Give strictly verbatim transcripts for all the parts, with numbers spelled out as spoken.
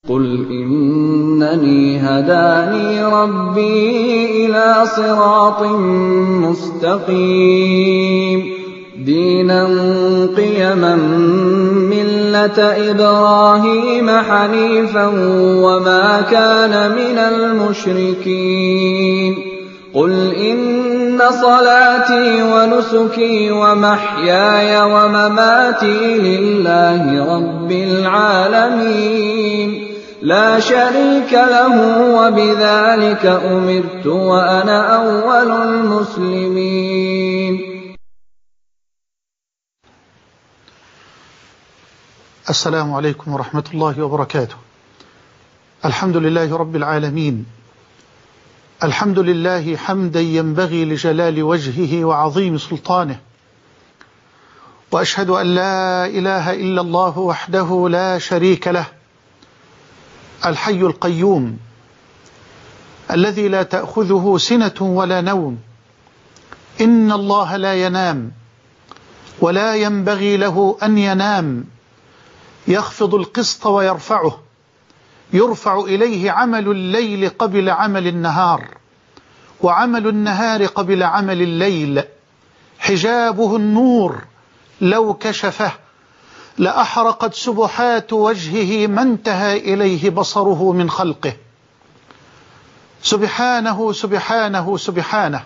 قُلْ إِنَّنِي هَدَانِي رَبِّي إِلَىٰ صِرَاطٍ مُّسْتَقِيمٍ دِينًا قِيَمًا مِّلَّةَ إِبْرَاهِيمَ حَنِيفًا وَمَا كَانَ مِنَ الْمُشْرِكِينَ قُلْ إِنَّ صَلَاتِي وَنُسُكِي وَمَحْيَايَ وَمَمَاتِي لِلَّهِ رَبِّ الْعَالَمِينَ لَا شَرِيكَ لَهُ وَبِذَٰلِكَ أُمِرْتُ وَأَنَا أَوَّلُ الْمُسْلِمِينَ. السلام عليكم ورحمة الله وبركاته. الحمد لله رب العالمين، الحمد لله حمدا ينبغي لجلال وجهه وعظيم سلطانه، وأشهد أن لا إله إلا الله وحده لا شريك له، الحي القيوم الذي لا تأخذه سنة ولا نوم، إن الله لا ينام ولا ينبغي له أن ينام، يخفض القسط ويرفعه، يرفع إليه عمل الليل قبل عمل النهار، وعمل النهار قبل عمل الليل، حجابه النور لو كشفه لأحرقت سبحات وجهه ما انتهى إليه بصره من خلقه. سبحانه سبحانه سبحانه.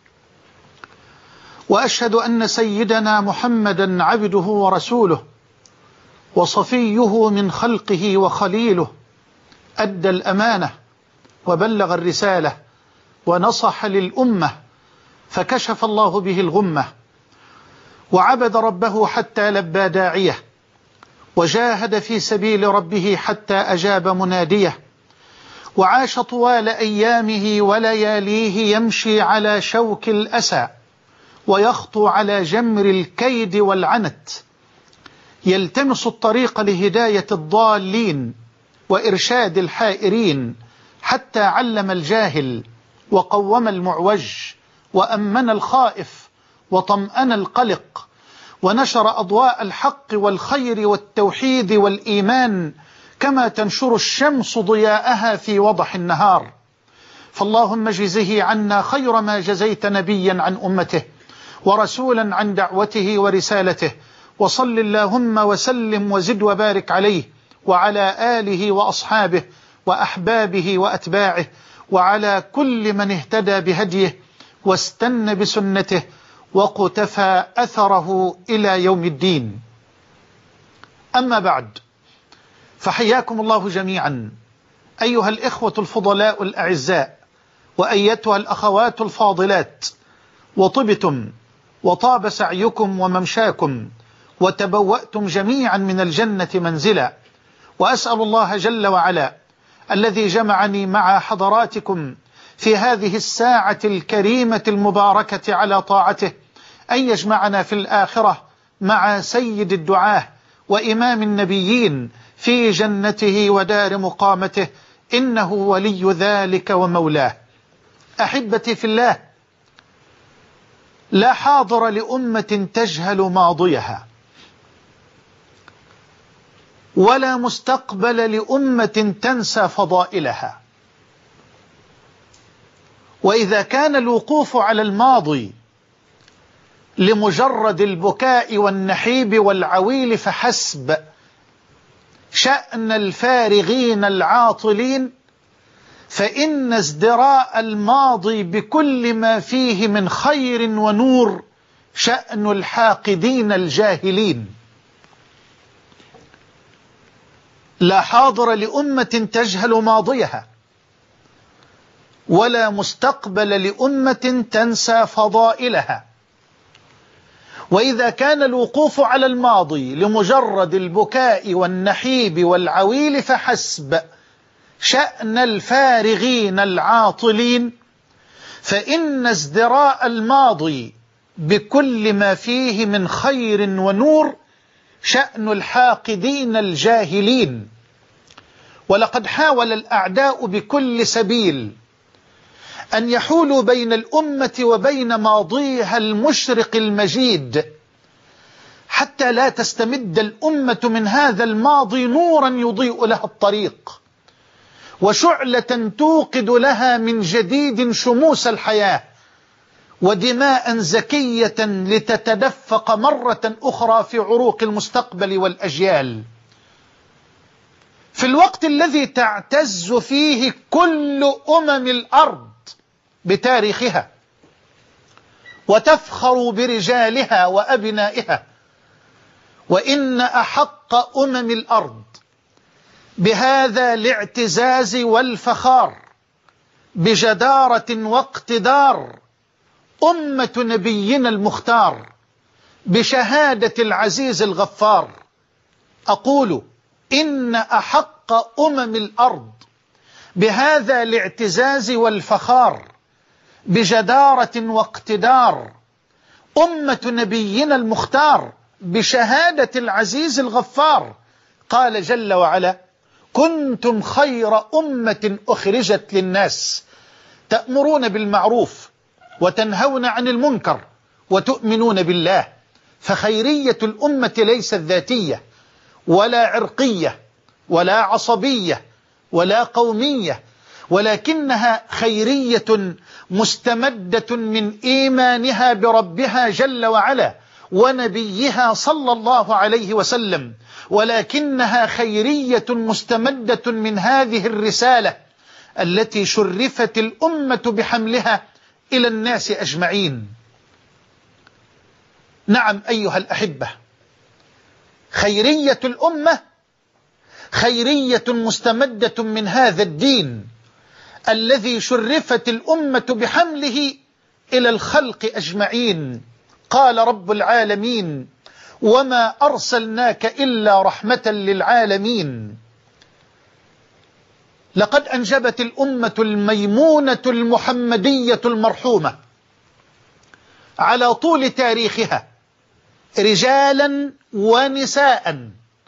وأشهد أن سيدنا محمدا عبده ورسوله وصفيه من خلقه وخليله، أدى الأمانة وبلغ الرسالة ونصح للأمة، فكشف الله به الغمة، وعبد ربه حتى لبى داعيه، وجاهد في سبيل ربه حتى أجاب مناديه، وعاش طوال أيامه ولياليه يمشي على شوك الأسى ويخطو على جمر الكيد والعنت، يلتمس الطريق لهداية الضالين وإرشاد الحائرين، حتى علم الجاهل وقوم المعوج وأمن الخائف وطمأن القلق، ونشر أضواء الحق والخير والتوحيد والإيمان كما تنشر الشمس ضياءها في وضح النهار. فاللهم اجزه عنا خير ما جزيت نبيا عن أمته ورسولا عن دعوته ورسالته، وصل اللهم وسلم وزد وبارك عليه وعلى آله وأصحابه وأحبابه وأتباعه وعلى كل من اهتدى بهديه واستنى بسنته وقتفى أثره إلى يوم الدين. أما بعد، فحياكم الله جميعا أيها الإخوة الفضلاء الأعزاء، وأيتها الأخوات الفاضلات، وطبتم وطاب سعيكم وممشاكم، وتبوأتم جميعا من الجنة منزلا. وأسأل الله جل وعلا الذي جمعني مع حضراتكم في هذه الساعة الكريمة المباركة على طاعته أن يجمعنا في الآخرة مع سيد الدعاة وإمام النبيين في جنته ودار مقامته، إنه ولي ذلك ومولاه. أحبتي في الله، لا حاضر لأمة تجهل ماضيها، ولا مستقبل لأمة تنسى فضائلها. وإذا كان الوقوف على الماضي لمجرد البكاء والنحيب والعويل فحسب شأن الفارغين العاطلين، فإن ازدراء الماضي بكل ما فيه من خير ونور شأن الحاقدين الجاهلين. لا حاضر لأمة تجهل ماضيها، ولا مستقبل لأمة تنسى فضائلها. وإذا كان الوقوف على الماضي لمجرد البكاء والنحيب والعويل فحسب شأن الفارغين العاطلين، فإن ازدراء الماضي بكل ما فيه من خير ونور شأن الحاقدين الجاهلين. ولقد حاول الأعداء بكل سبيل أن يحولوا بين الأمة وبين ماضيها المشرق المجيد، حتى لا تستمد الأمة من هذا الماضي نورا يضيء لها الطريق، وشعلة توقد لها من جديد شموس الحياة، ودماء زكية لتتدفق مرة أخرى في عروق المستقبل والأجيال. في الوقت الذي تعتز فيه كل أمم الأرض بتاريخها وتفخر برجالها وأبنائها، وإن أحق أمم الأرض بهذا الاعتزاز والفخار بجدارة واقتدار أمة نبينا المختار بشهادة العزيز الغفار. أقول إن أحق أمم الأرض بهذا الاعتزاز والفخار بجدارة واقتدار أمة نبينا المختار بشهادة العزيز الغفار. قال جل وعلا: كنتم خير أمة أخرجت للناس تأمرون بالمعروف وتنهون عن المنكر وتؤمنون بالله. فخيرية الأمة ليست ذاتية ولا عرقية ولا عصبية ولا قومية، ولكنها خيرية مستمدة من إيمانها بربها جل وعلا ونبيها صلى الله عليه وسلم، ولكنها خيرية مستمدة من هذه الرسالة التي شرفت الأمة بحملها إلى الناس أجمعين. نعم أيها الأحبة، خيرية الأمة خيرية مستمدة من هذا الدين الذي شرفت الأمة بحمله إلى الخلق أجمعين. قال رب العالمين: وما أرسلناك إلا رحمة للعالمين. لقد أنجبت الأمة الميمونة المحمدية المرحومة على طول تاريخها رجالا ونساء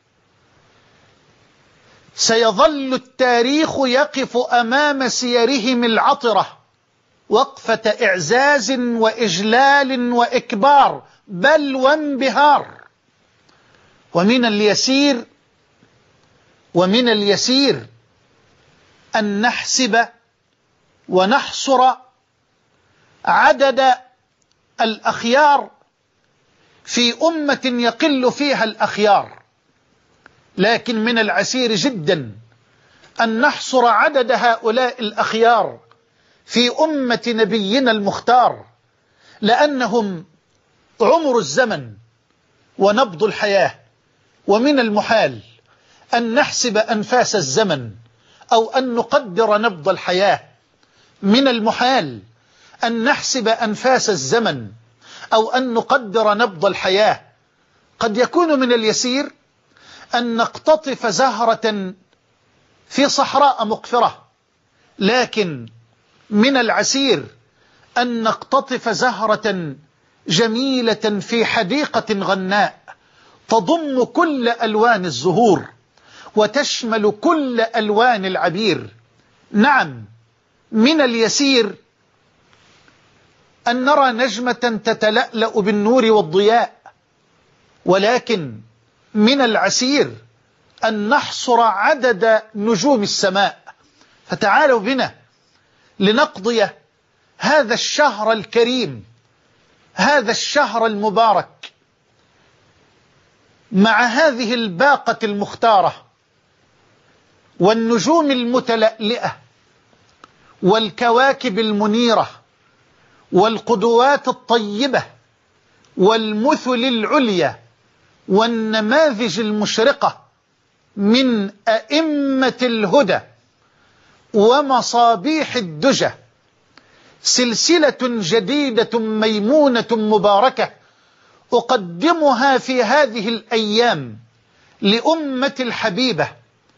سيظل التاريخ يقف أمام سيرهم العطرة وقفة إعزاز وإجلال وإكبار بل وانبهار. ومن اليسير ومن اليسير أن نحسب ونحصر عدد الأخيار في أمة يقل فيها الأخيار، لكن من العسير جدا أن نحصر عدد هؤلاء الأخيار في أمة نبينا المختار، لأنهم عمر الزمن ونبض الحياة. ومن المحال أن نحسب أنفاس الزمن أو أن نقدر نبض الحياة. من المحال أن نحسب أنفاس الزمن أو أن نقدر نبض الحياة. قد يكون من اليسير أن نقتطف زهرة في صحراء مقفرة، لكن من العسير أن نقتطف زهرة جميلة في حديقة غناء تضم كل ألوان الزهور وتشمل كل ألوان العبير. نعم، من اليسير أن نرى نجمة تتلألأ بالنور والضياء، ولكن من العسير أن نحصر عدد نجوم السماء. فتعالوا بنا لنقضي هذا الشهر الكريم، هذا الشهر المبارك، مع هذه الباقة المختارة والنجوم المتلألئة والكواكب المنيرة والقدوات الطيبة والمثل العليا والنماذج المشرقة من أئمة الهدى ومصابيح الدجى. سلسلة جديدة ميمونة مباركة أقدمها في هذه الأيام لأمة الحبيبة،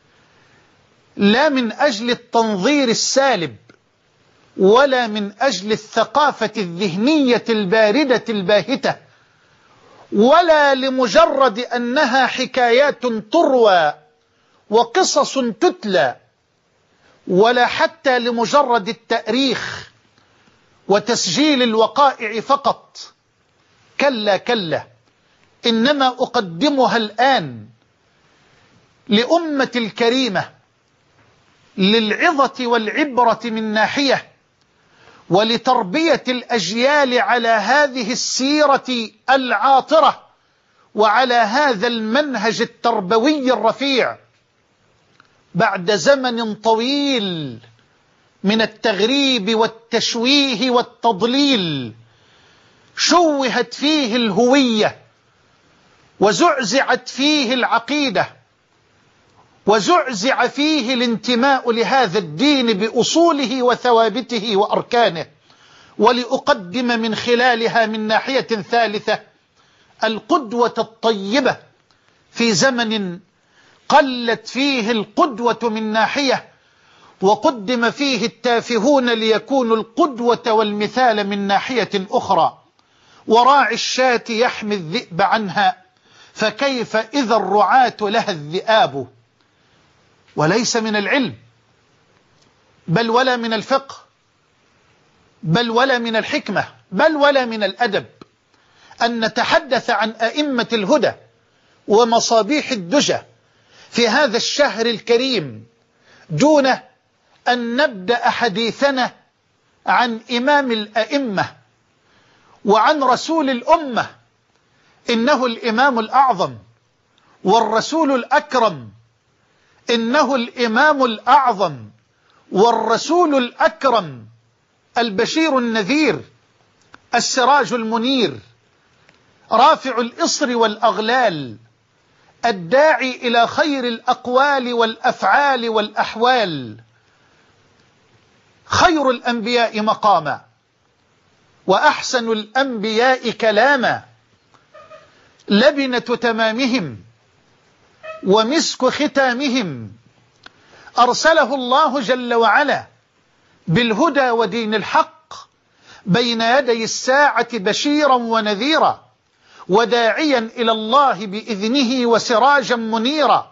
لا من أجل التنظير السالب ولا من أجل الثقافة الذهنية الباردة الباهتة، ولا لمجرد أنها حكايات تروى وقصص تتلى، ولا حتى لمجرد التأريخ وتسجيل الوقائع فقط. كلا كلا، إنما أقدمها الآن لأمة الكريمة للعظة والعبرة من ناحية، ولتربية الأجيال على هذه السيرة العاطرة وعلى هذا المنهج التربوي الرفيع، بعد زمن طويل من التغريب والتشويه والتضليل، شوهت فيه الهوية، وزعزعت فيه العقيدة، وزعزع فيه الانتماء لهذا الدين بأصوله وثوابته وأركانه. ولأقدم من خلالها من ناحية ثالثة القدوة الطيبة في زمن قلت فيه القدوة من ناحية، وقدم فيه التافهون ليكونوا القدوة والمثال من ناحية أخرى. وراعي الشاة يحمي الذئب عنها، فكيف إذا الرعاة لها الذئاب. وليس من العلم بل ولا من الفقه بل ولا من الحكمة بل ولا من الأدب أن نتحدث عن أئمة الهدى ومصابيح الدجى في هذا الشهر الكريم دون أن نبدأ حديثنا عن إمام الأئمة وعن رسول الأمة. إنه الإمام الأعظم والرسول الأكرم، إنه الإمام الأعظم والرسول الأكرم، البشير النذير، السراج المنير، رافع الإصر والأغلال، الداعي إلى خير الأقوال والأفعال والأحوال، خير الأنبياء مقاما وأحسن الأنبياء كلاما، لبنة تمامهم ومسك ختامهم. أرسله الله جل وعلا بالهدى ودين الحق بين يدي الساعة بشيرا ونذيرا، وداعيا إلى الله بإذنه وسراجا منيرا.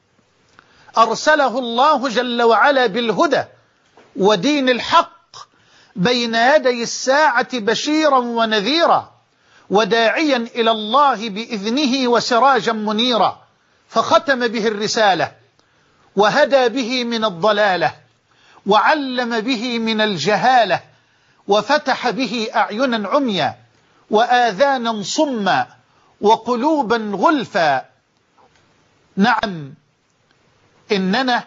أرسله الله جل وعلا بالهدى ودين الحق بين يدي الساعة بشيرا ونذيرا، وداعيا إلى الله بإذنه وسراجا منيرا، فختم به الرسالة وهدى به من الضلالة وعلم به من الجهالة، وفتح به أعينا عميا وآذانا صما وقلوبا غلفا. نعم، إننا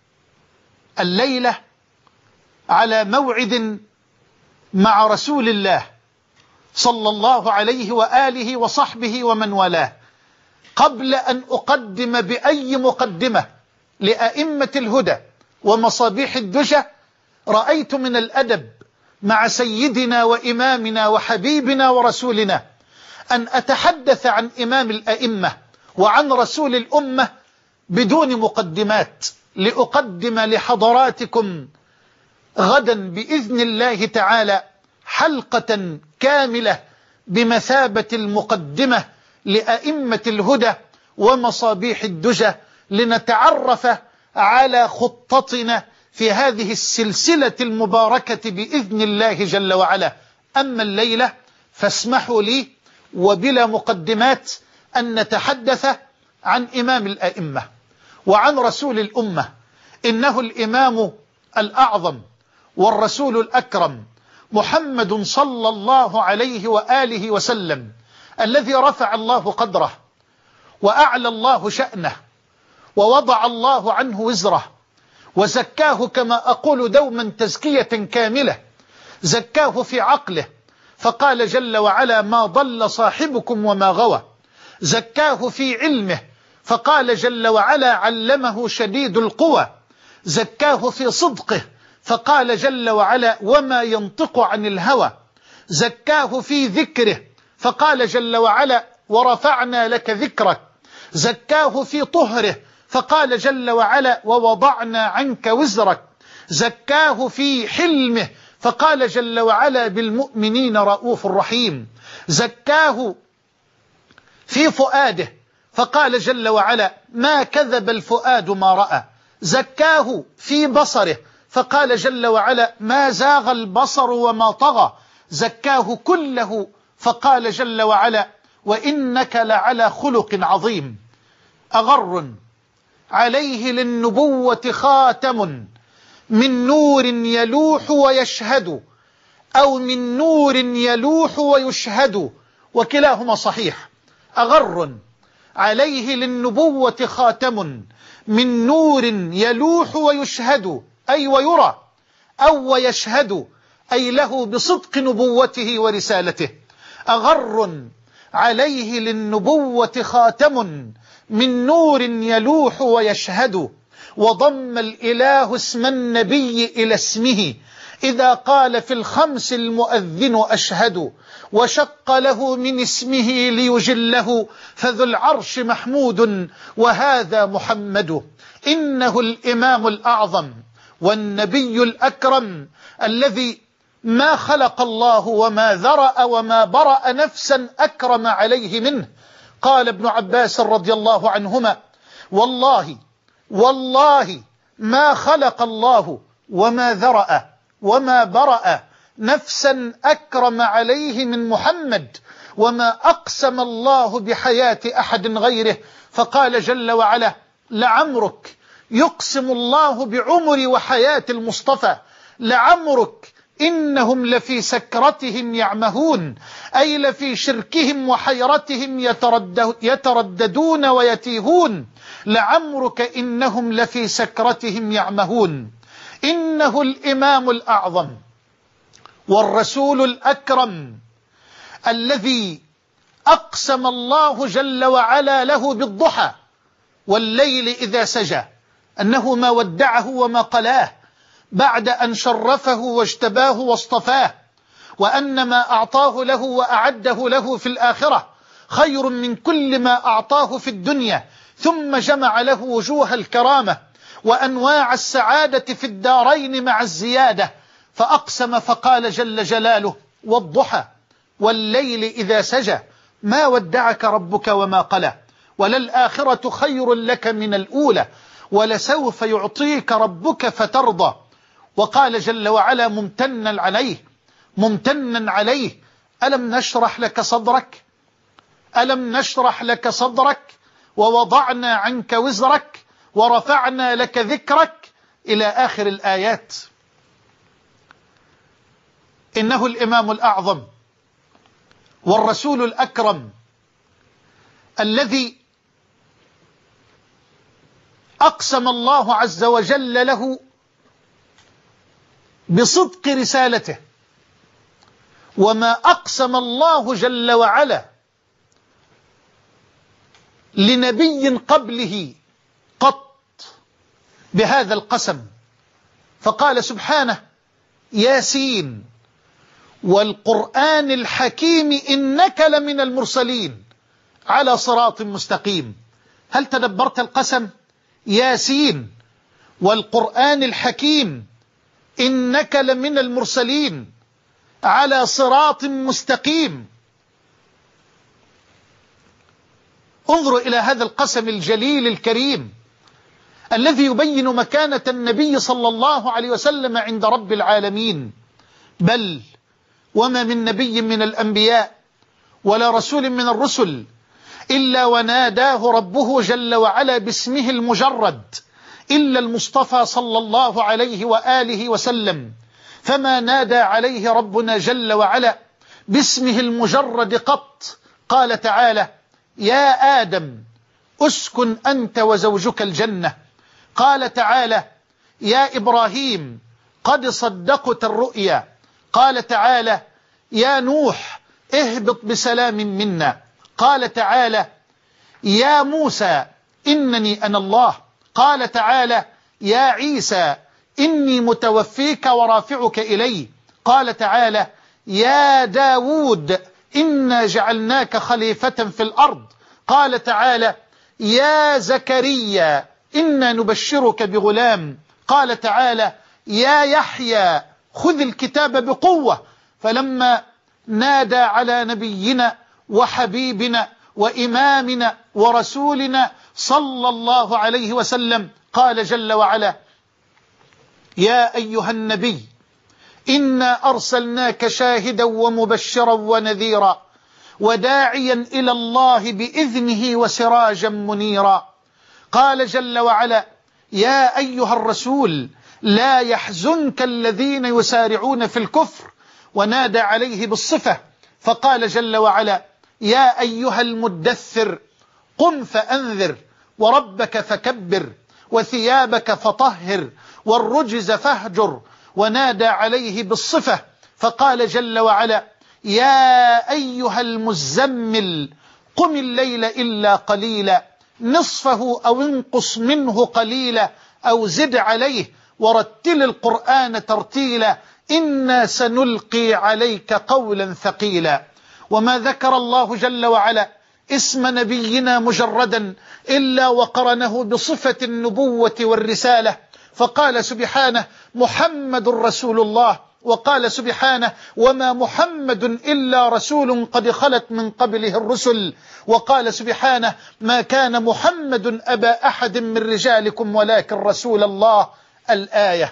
الليلة على موعد مع رسول الله صلى الله عليه وآله وصحبه ومن والاه. قبل أن أقدم بأي مقدمة لأئمة الهدى ومصابيح الدجى، رأيت من الأدب مع سيدنا وإمامنا وحبيبنا ورسولنا أن أتحدث عن إمام الأئمة وعن رسول الأمة بدون مقدمات، لأقدم لحضراتكم غدا بإذن الله تعالى حلقة كاملة بمثابة المقدمة لأئمة الهدى ومصابيح الدجى، لنتعرف على خطتنا في هذه السلسلة المباركة بإذن الله جل وعلا. أما الليلة فاسمحوا لي وبلا مقدمات أن نتحدث عن إمام الأئمة وعن رسول الأمة. إنه الإمام الأعظم والرسول الأكرم محمد صلى الله عليه وآله وسلم، الذي رفع الله قدره وأعلى الله شأنه ووضع الله عنه وزره، وزكاه كما أقول دوما تزكية كاملة. زكاه في عقله فقال جل وعلا: ما ضل صاحبكم وما غوى. زكاه في علمه فقال جل وعلا: علمه شديد القوى. زكاه في صدقه فقال جل وعلا: وما ينطق عن الهوى. زكاه في ذكره فقال جل وعلا: ورفعنا لك ذكرك. زكاه في طهره فقال جل وعلا: ووضعنا عنك وزرك. زكاه في حلمه فقال جل وعلا: بالمؤمنين رؤوف رحيم. زكاه في فؤاده فقال جل وعلا: ما كذب الفؤاد ما رأى. زكاه في بصره فقال جل وعلا: ما زاغ البصر وما طغى. زكاه كله فقال جل وعلا: وإنك لعلى خلق عظيم. أغر عليه للنبوة خاتم من نور يلوح ويشهد أو من نور يلوح ويشهد، وكلاهما صحيح. أغر عليه للنبوة خاتم من نور يلوح ويشهد أي ويرى، أو ويشهد أي له بصدق نبوته ورسالته. أغر عليه للنبوة خاتم من نور يلوح ويشهد، وضم الإله اسم النبي إلى اسمه إذا قال في الخمس المؤذن أشهد، وشق له من اسمه ليجله فذو العرش محمود وهذا محمد. إنه الإمام الأعظم والنبي الأكرم الذي ما خلق الله وما ذرأ وما برأ نفسا أكرم عليه منه. قال ابن عباس رضي الله عنهما: والله والله ما خلق الله وما ذرأ وما برأ نفسا أكرم عليه من محمد، وما أقسم الله بحياة أحد غيره. فقال جل وعلا: لعمرك، يقسم الله بعمر وحياة المصطفى، لعمرك إنهم لفي سكرتهم يعمهون، أي لفي شركهم وحيرتهم يترددون ويتيهون. لعمرك إنهم لفي سكرتهم يعمهون. إنه الإمام الأعظم والرسول الأكرم الذي أقسم الله جل وعلا له بالضحى والليل إذا سجى أنه ما ودعه وما قلاه بعد أن شرفه واجتباه واصطفاه، وأن ما أعطاه له وأعده له في الآخرة خير من كل ما أعطاه في الدنيا، ثم جمع له وجوه الكرامة وأنواع السعادة في الدارين مع الزيادة. فأقسم فقال جل جلاله: والضحى والليل إذا سجى ما ودعك ربك وما قلى، وللآخرة خير لك من الأولى، ولسوف يعطيك ربك فترضى. وقال جل وعلا ممتنا عليه ممتنا عليه: ألم نشرح لك صدرك ألم نشرح لك صدرك ووضعنا عنك وزرك ورفعنا لك ذكرك، إلى آخر الآيات. إنه الإمام الأعظم والرسول الأكرم الذي أقسم الله عز وجل له بصدق رسالته، وما أقسم الله جل وعلا لنبي قبله قط بهذا القسم. فقال سبحانه: ياسين والقرآن الحكيم إنك لمن المرسلين على صراط مستقيم. هل تدبرت القسم؟ ياسين والقرآن الحكيم إنك لمن المرسلين على صراط مستقيم. انظروا إلى هذا القسم الجليل الكريم الذي يبين مكانة النبي صلى الله عليه وسلم عند رب العالمين. بل وما من نبي من الأنبياء ولا رسول من الرسل إلا وناداه ربه جل وعلا باسمه المجرد إلا المصطفى صلى الله عليه وآله وسلم، فما نادى عليه ربنا جل وعلا باسمه المجرد قط. قال تعالى: يا آدم أسكن أنت وزوجك الجنة. قال تعالى: يا إبراهيم قد صدقت الرؤيا. قال تعالى: يا نوح اهبط بسلام منا. قال تعالى: يا موسى إنني أنا الله. قال تعالى: يا عيسى إني متوفيك ورافعك إلي. قال تعالى: يا داود إنا جعلناك خليفة في الأرض. قال تعالى: يا زكريا إنا نبشرك بغلام. قال تعالى: يا يحيى خذ الكتاب بقوة. فلما نادى على نبينا وحبيبنا وإمامنا ورسولنا صلى الله عليه وسلم قال جل وعلا: يا أيها النبي إنا أرسلناك شاهدا ومبشرا ونذيرا وداعيا إلى الله بإذنه وسراجا منيرا. قال جل وعلا: يا أيها الرسول لا يحزنك الذين يسارعون في الكفر، ونادى عليه بالصفة فقال جل وعلا: يا أيها المدثر قم فأنذر وربك فكبر وثيابك فطهر والرجز فاهجر، ونادى عليه بالصفة فقال جل وعلا: يا أيها المزمل قم الليل إلا قليلا نصفه أو انقص منه قليلا أو زد عليه ورتل القرآن ترتيلا إنا سنلقي عليك قولا ثقيلا. وما ذكر الله جل وعلا اسم نبينا مجردا إلا وقرنه بصفة النبوة والرسالة، فقال سبحانه: محمد رسول الله، وقال سبحانه: وما محمد إلا رسول قد خلت من قبله الرسل، وقال سبحانه: ما كان محمد أبا أحد من رجالكم ولكن رسول الله. الآية.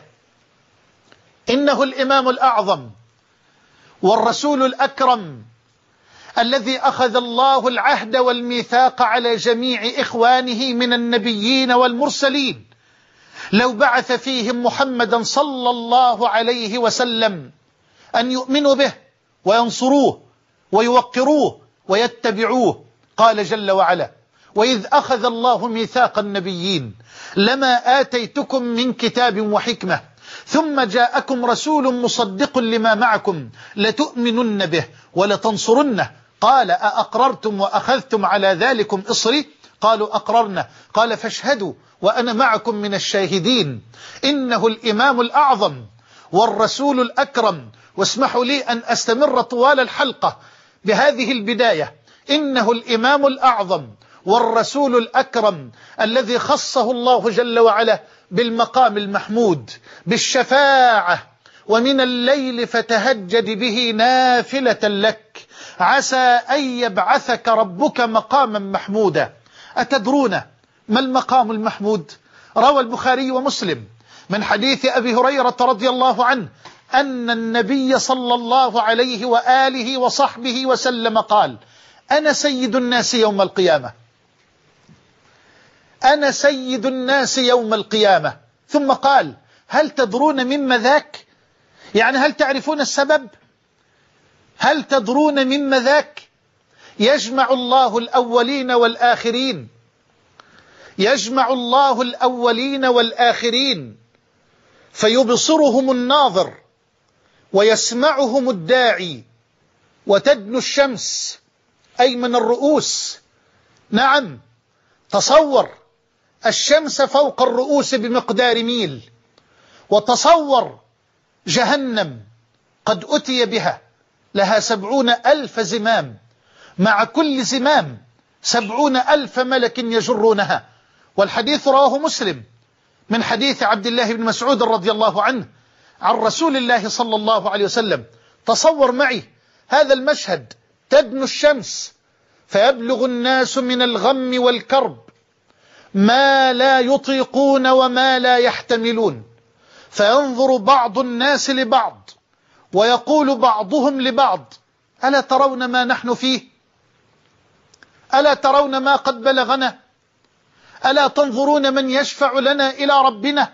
إنه الإمام الأعظم والرسول الأكرم الذي أخذ الله العهد والميثاق على جميع إخوانه من النبيين والمرسلين لو بعث فيهم محمدا صلى الله عليه وسلم أن يؤمنوا به وينصروه ويوقروه ويتبعوه. قال جل وعلا: وإذ أخذ الله ميثاق النبيين لما آتيتكم من كتاب وحكمة ثم جاءكم رسول مصدق لما معكم لتؤمنن به ولتنصرنه قال: أأقررتم وأخذتم على ذلكم إصري؟ قالوا: أقررنا. قال: فاشهدوا وأنا معكم من الشاهدين. إنه الإمام الأعظم والرسول الأكرم. واسمحوا لي أن أستمر طوال الحلقة بهذه البداية. إنه الإمام الأعظم والرسول الأكرم الذي خصه الله جل وعلا بالمقام المحمود بالشفاعة: ومن الليل فتهجد به نافلة لك عسى أن يبعثك ربك مقاما محمودا. أتدرون ما المقام المحمود؟ روى البخاري ومسلم من حديث أبي هريرة رضي الله عنه أن النبي صلى الله عليه وآله وصحبه وسلم قال: أنا سيد الناس يوم القيامة، أنا سيد الناس يوم القيامة. ثم قال: هل تدرون مما ذاك؟ يعني هل تعرفون السبب؟ هل تدرون مما ذاك؟ يجمع الله الأولين والآخرين، يجمع الله الأولين والآخرين فيبصرهم الناظر ويسمعهم الداعي، وتدنو الشمس أي من الرؤوس. نعم، تصور الشمس فوق الرؤوس بمقدار ميل، وتصور جهنم قد أتي بها لها سبعون ألف زمام، مع كل زمام سبعون ألف ملك يجرونها. والحديث رواه مسلم من حديث عبد الله بن مسعود رضي الله عنه عن رسول الله صلى الله عليه وسلم. تصور معي هذا المشهد: تدنو الشمس فيبلغ الناس من الغم والكرب ما لا يطيقون وما لا يحتملون، فينظر بعض الناس لبعض ويقول بعضهم لبعض: ألا ترون ما نحن فيه؟ ألا ترون ما قد بلغنا؟ ألا تنظرون من يشفع لنا إلى ربنا؟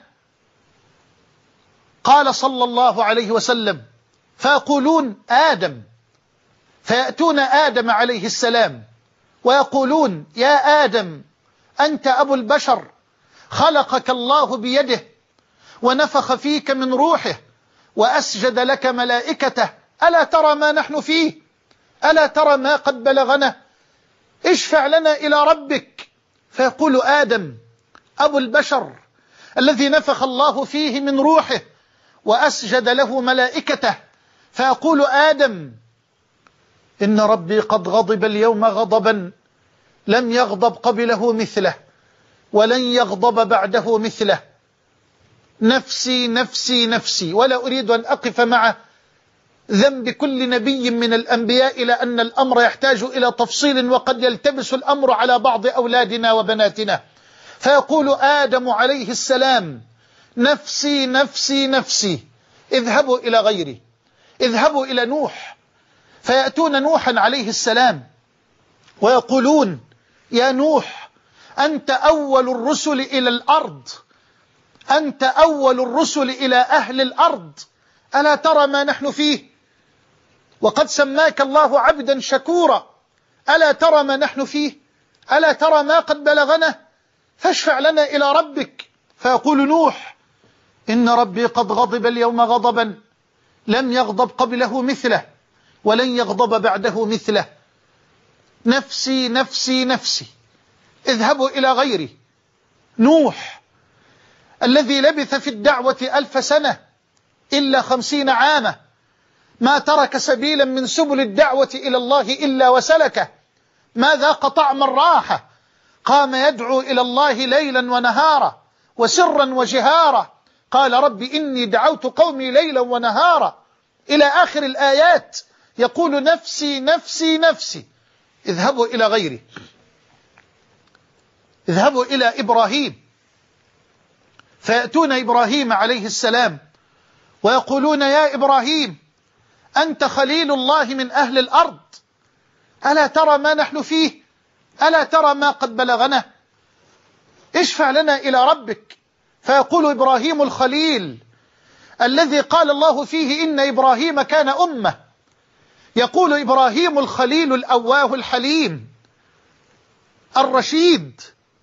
قال صلى الله عليه وسلم: فيقولون آدم، فيأتون آدم عليه السلام ويقولون: يا آدم، أنت أبو البشر، خلقك الله بيده ونفخ فيك من روحه وأسجد لك ملائكته، ألا ترى ما نحن فيه؟ ألا ترى ما قد بلغنا؟ اشفع لنا إلى ربك. فيقول آدم أبو البشر الذي نفخ الله فيه من روحه وأسجد له ملائكته، فيقول آدم: إن ربي قد غضب اليوم غضبا لم يغضب قبله مثله ولن يغضب بعده مثله، نفسي نفسي نفسي. ولا أريد أن أقف مع ذنب كل نبي من الأنبياء، إلى أن الأمر يحتاج إلى تفصيل وقد يلتبس الأمر على بعض أولادنا وبناتنا. فيقول آدم عليه السلام: نفسي نفسي نفسي، اذهبوا إلى غيري، اذهبوا إلى نوح. فيأتون نوحا عليه السلام ويقولون: يا نوح، أنت أول الرسل إلى الأرض، أنت أول الرسل إلى أهل الأرض، ألا ترى ما نحن فيه؟ وقد سماك الله عبدا شكورا، ألا ترى ما نحن فيه؟ ألا ترى ما قد بلغنا؟ فاشفع لنا إلى ربك. فيقول نوح: إن ربي قد غضب اليوم غضبا لم يغضب قبله مثله ولن يغضب بعده مثله، نفسي نفسي نفسي، اذهبوا إلى غيري. نوح الذي لبث في الدعوة ألف سنة إلا خمسين عاما، ما ترك سبيلا من سبل الدعوة إلى الله إلا وسلكه، ما ذاق طعم الراحة، قام يدعو إلى الله ليلا ونهارا وسرا وجهارا، قال رب إني دعوت قومي ليلا ونهارا، إلى آخر الآيات. يقول نفسي نفسي نفسي، اذهبوا إلى غيري. اذهبوا إلى إبراهيم، فيأتون إبراهيم عليه السلام ويقولون: يا إبراهيم أنت خليل الله من أهل الأرض، ألا ترى ما نحن فيه؟ ألا ترى ما قد بلغنا؟ اشفع لنا إلى ربك. فيقول إبراهيم الخليل الذي قال الله فيه: إن إبراهيم كان أمة. يقول إبراهيم الخليل الأواه الحليم الرشيد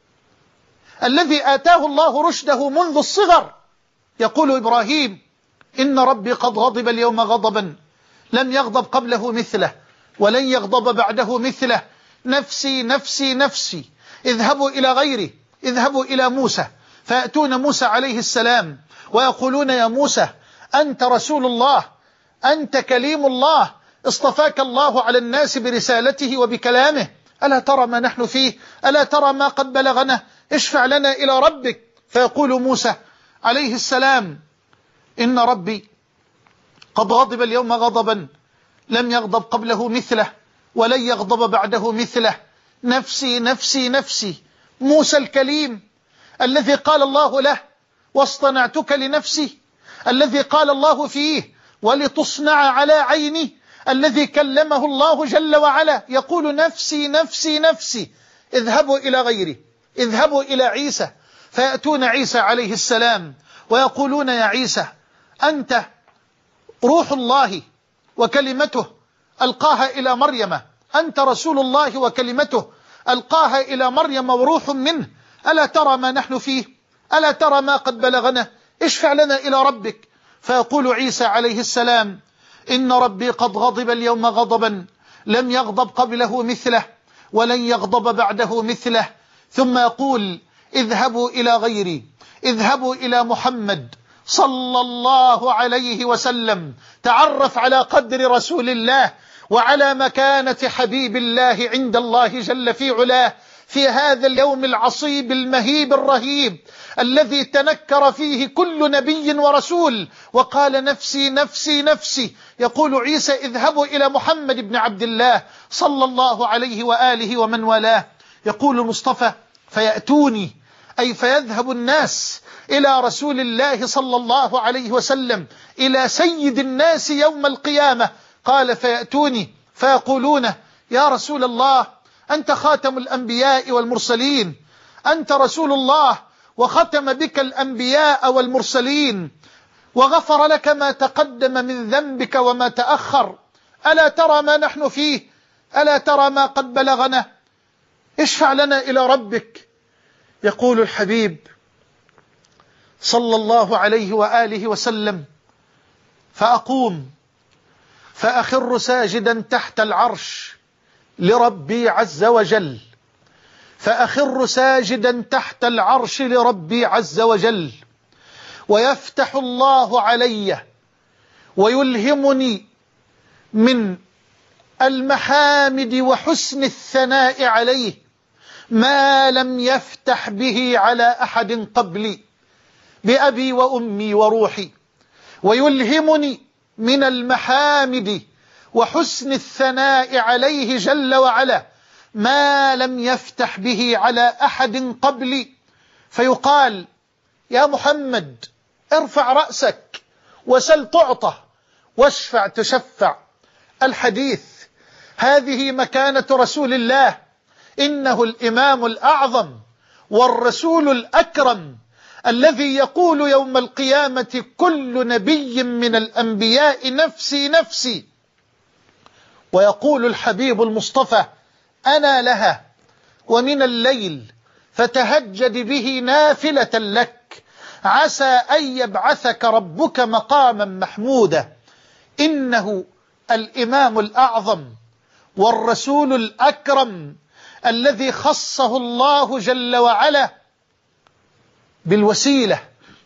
الذي آتاه الله رشده منذ الصغر. يقول إبراهيم: إن ربي قد غضب اليوم غضبا لم يغضب قبله مثله ولن يغضب بعده مثله، نفسي نفسي نفسي، اذهبوا إلى غيري. اذهبوا إلى موسى، فيأتون موسى عليه السلام ويقولون: يا موسى أنت رسول الله، أنت كليم الله، اصطفاك الله على الناس برسالته وبكلامه، ألا ترى ما نحن فيه؟ ألا ترى ما قد بلغنا؟ اشفع لنا إلى ربك. فيقول موسى عليه السلام: إن ربي قد غضب اليوم غضبا لم يغضب قبله مثله ولن يغضب بعده مثله، نفسي نفسي نفسي. موسى الكليم الذي قال الله له: واصطنعتك لنفسي، الذي قال الله فيه: ولتصنع على عيني، الذي كلمه الله جل وعلا، يقول: نفسي نفسي نفسي، اذهبوا إلى غيري. اذهبوا إلى عيسى، فيأتون عيسى عليه السلام ويقولون: يا عيسى أنت روح الله وكلمته ألقاها إلى مريم، أنت رسول الله وكلمته ألقاها إلى مريم وروح منه، ألا ترى ما نحن فيه؟ ألا ترى ما قد بلغنا؟ اشفع لنا إلى ربك. فيقول عيسى عليه السلام: إن ربي قد غضب اليوم غضبا لم يغضب قبله مثله ولن يغضب بعده مثله. ثم يقول: اذهبوا إلى غيري، اذهبوا إلى محمد صلى الله عليه وسلم، تعرف على قدر رسول الله وعلى مكانة حبيب الله عند الله جل في علاه في هذا اليوم العصيب المهيب الرهيب الذي تنكر فيه كل نبي ورسول وقال: نفسي نفسي نفسي. يقول عيسى: اذهبوا إلى محمد بن عبد الله صلى الله عليه وآله ومن والاه. يقول المصطفى: فيأتوني، أي فيذهب الناس إلى رسول الله صلى الله عليه وسلم، إلى سيد الناس يوم القيامة. قال: فيأتوني فيقولون: يا رسول الله أنت خاتم الأنبياء والمرسلين، أنت رسول الله وختم بك الأنبياء والمرسلين وغفر لك ما تقدم من ذنبك وما تأخر، ألا ترى ما نحن فيه؟ ألا ترى ما قد بلغنا؟ اشفع لنا إلى ربك. يقول الحبيب صلى الله عليه وآله وسلم: فأقوم فأخر ساجدا تحت العرش لربي عز وجل، فأخر ساجدا تحت العرش لربي عز وجل، ويفتح الله علي ويلهمني من المحامد وحسن الثناء عليه ما لم يفتح به على أحد قبلي بأبي وأمي وروحي، ويلهمني من المحامد وحسن الثناء عليه جل وعلا ما لم يفتح به على أحد قبلي. فيقال: يا محمد ارفع رأسك وسل تعطى واشفع تشفع. الحديث: هذه مكانة رسول الله، إنه الإمام الأعظم والرسول الأكرم الذي يقول يوم القيامة كل نبي من الأنبياء نفسي نفسي، ويقول الحبيب المصطفى أنا لها، ومن الليل فتهجد به نافلة لك عسى أن يبعثك ربك مقاما محمودا. إنه الإمام الأعظم والرسول الأكرم الذي خصه الله جل وعلا بالوسيلة.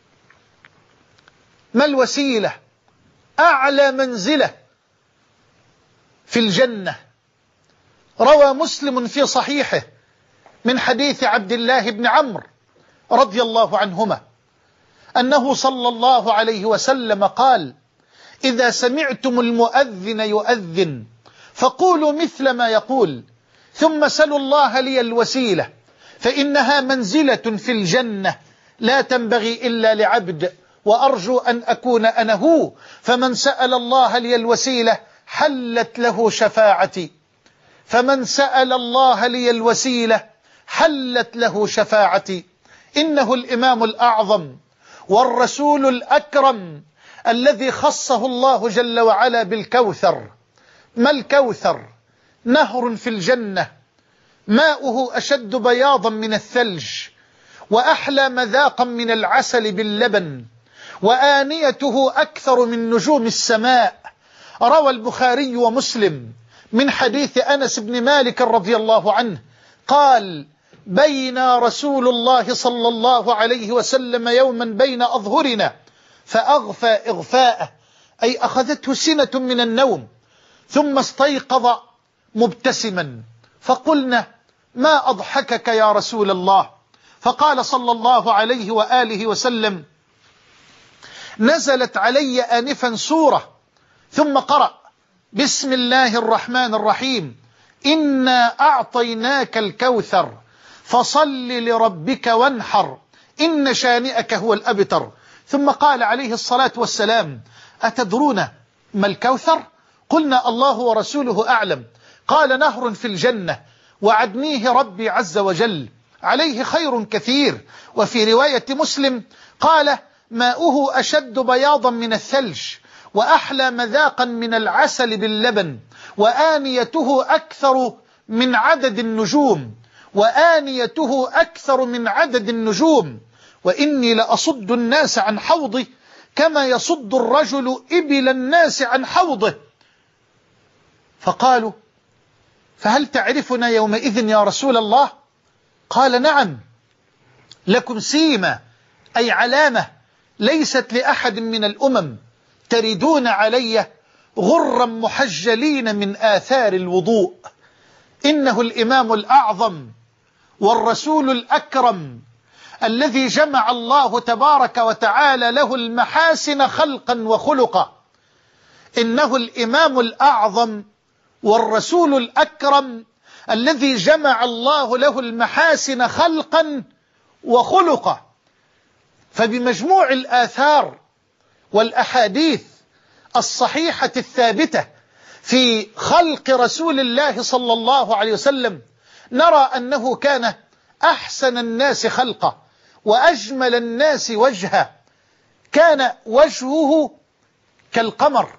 ما الوسيلة؟ أعلى منزلة في الجنة. روى مسلم في صحيحه من حديث عبد الله بن عمرو رضي الله عنهما أنه صلى الله عليه وسلم قال: إذا سمعتم المؤذن يؤذن فقولوا مثل ما يقول، ثم سلوا الله لي الوسيلة فإنها منزلة في الجنة لا تنبغي إلا لعبد، وأرجو أن أكون أنا هو، فمن سأل الله لي الوسيلة حلت له شفاعتي، فمن سأل الله لي الوسيلة حلت له شفاعتي. إنه الإمام الأعظم والرسول الأكرم الذي خصه الله جل وعلا بالكوثر. ما الكوثر؟ نهر في الجنة ماؤه أشد بياضا من الثلج، وأحلى مذاقا من العسل باللبن، وآنيته أكثر من نجوم السماء. روى البخاري ومسلم من حديث أنس بن مالك رضي الله عنه قال: بين رسول الله صلى الله عليه وسلم يوما بين أظهرنا فأغفى إغفاءه، أي أخذته سنة من النوم، ثم استيقظ مبتسما، فقلنا: ما أضحكك يا رسول الله؟ فقال صلى الله عليه وآله وسلم: نزلت علي آنفا سورة، ثم قرأ: بسم الله الرحمن الرحيم، إنا أعطيناك الكوثر فصل لربك وانحر إن شانئك هو الأبتر. ثم قال عليه الصلاة والسلام: أتدرون ما الكوثر؟ قلنا: الله ورسوله أعلم. قال: نهر في الجنة وعدنيه ربي عز وجل، عليه خير كثير. وفي رواية مسلم قال: ماؤه أشد بياضا من الثلج، وأحلى مذاقا من العسل باللبن، وآنيته أكثر من عدد النجوم، وآنيته أكثر من عدد النجوم، وإني لأصد الناس عن حوضي كما يصد الرجل إبل الناس عن حوضه. فقالوا: فهل تعرفنا يومئذ يا رسول الله؟ قال: نعم، لكم سيمة، أي علامة ليست لأحد من الأمم، تردون علي غرا محجلين من آثار الوضوء. إنه الإمام الأعظم والرسول الأكرم الذي جمع الله تبارك وتعالى له المحاسن خلقا وخلقا. إنه الإمام الأعظم والرسول الأكرم الذي جمع الله له المحاسن خلقا وخلقا. فبمجموع الآثار والأحاديث الصحيحة الثابتة في خلق رسول الله صلى الله عليه وسلم نرى أنه كان أحسن الناس خلقا وأجمل الناس وجها. كان وجهه كالقمر.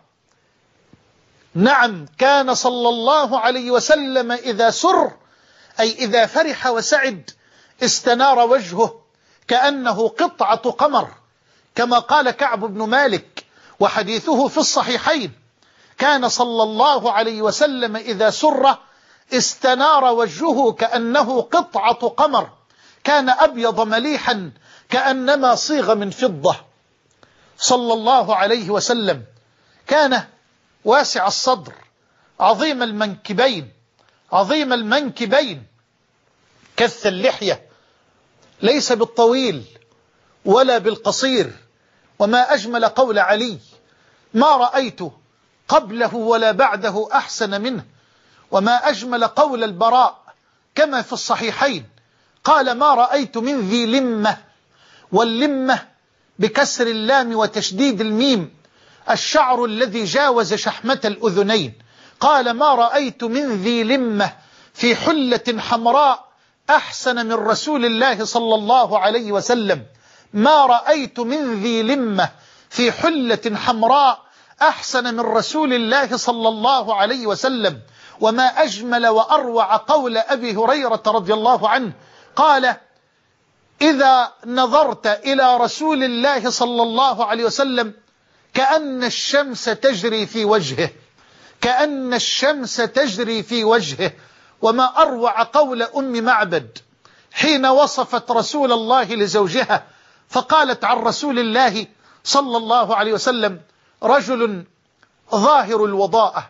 نعم، كان صلى الله عليه وسلم إذا سر، أي إذا فرح وسعد، استنار وجهه كأنه قطعة قمر، كما قال كعب بن مالك وحديثه في الصحيحين: كان صلى الله عليه وسلم إذا سر استنار وجهه كأنه قطعة قمر، كان أبيض مليحا كأنما صيغ من فضة صلى الله عليه وسلم. كان واسع الصدر، عظيم المنكبين، عظيم المنكبين، كث اللحية، ليس بالطويل ولا بالقصير. وما أجمل قول علي: ما رأيت قبله ولا بعده أحسن منه. وما أجمل قول البراء كما في الصحيحين قال: ما رأيت من ذي لمة، واللمة بكسر اللام وتشديد الميم الشعر الذي جاوز شحمة الأذنين. قال: ما رأيت من ذي لمة في حلة حمراء أحسن من رسول الله صلى الله عليه وسلم. ما رأيت من ذي لمة في حلة حمراء أحسن من رسول الله صلى الله عليه وسلم. وما أجمل وأروع قول أبي هريرة رضي الله عنه قال: إذا نظرت إلى رسول الله صلى الله عليه وسلم كأن الشمس تجري في وجهه، كأن الشمس تجري في وجهه. وما أروع قول أم معبد حين وصفت رسول الله لزوجها فقالت عن رسول الله صلى الله عليه وسلم: رجل ظاهر الوضاءة،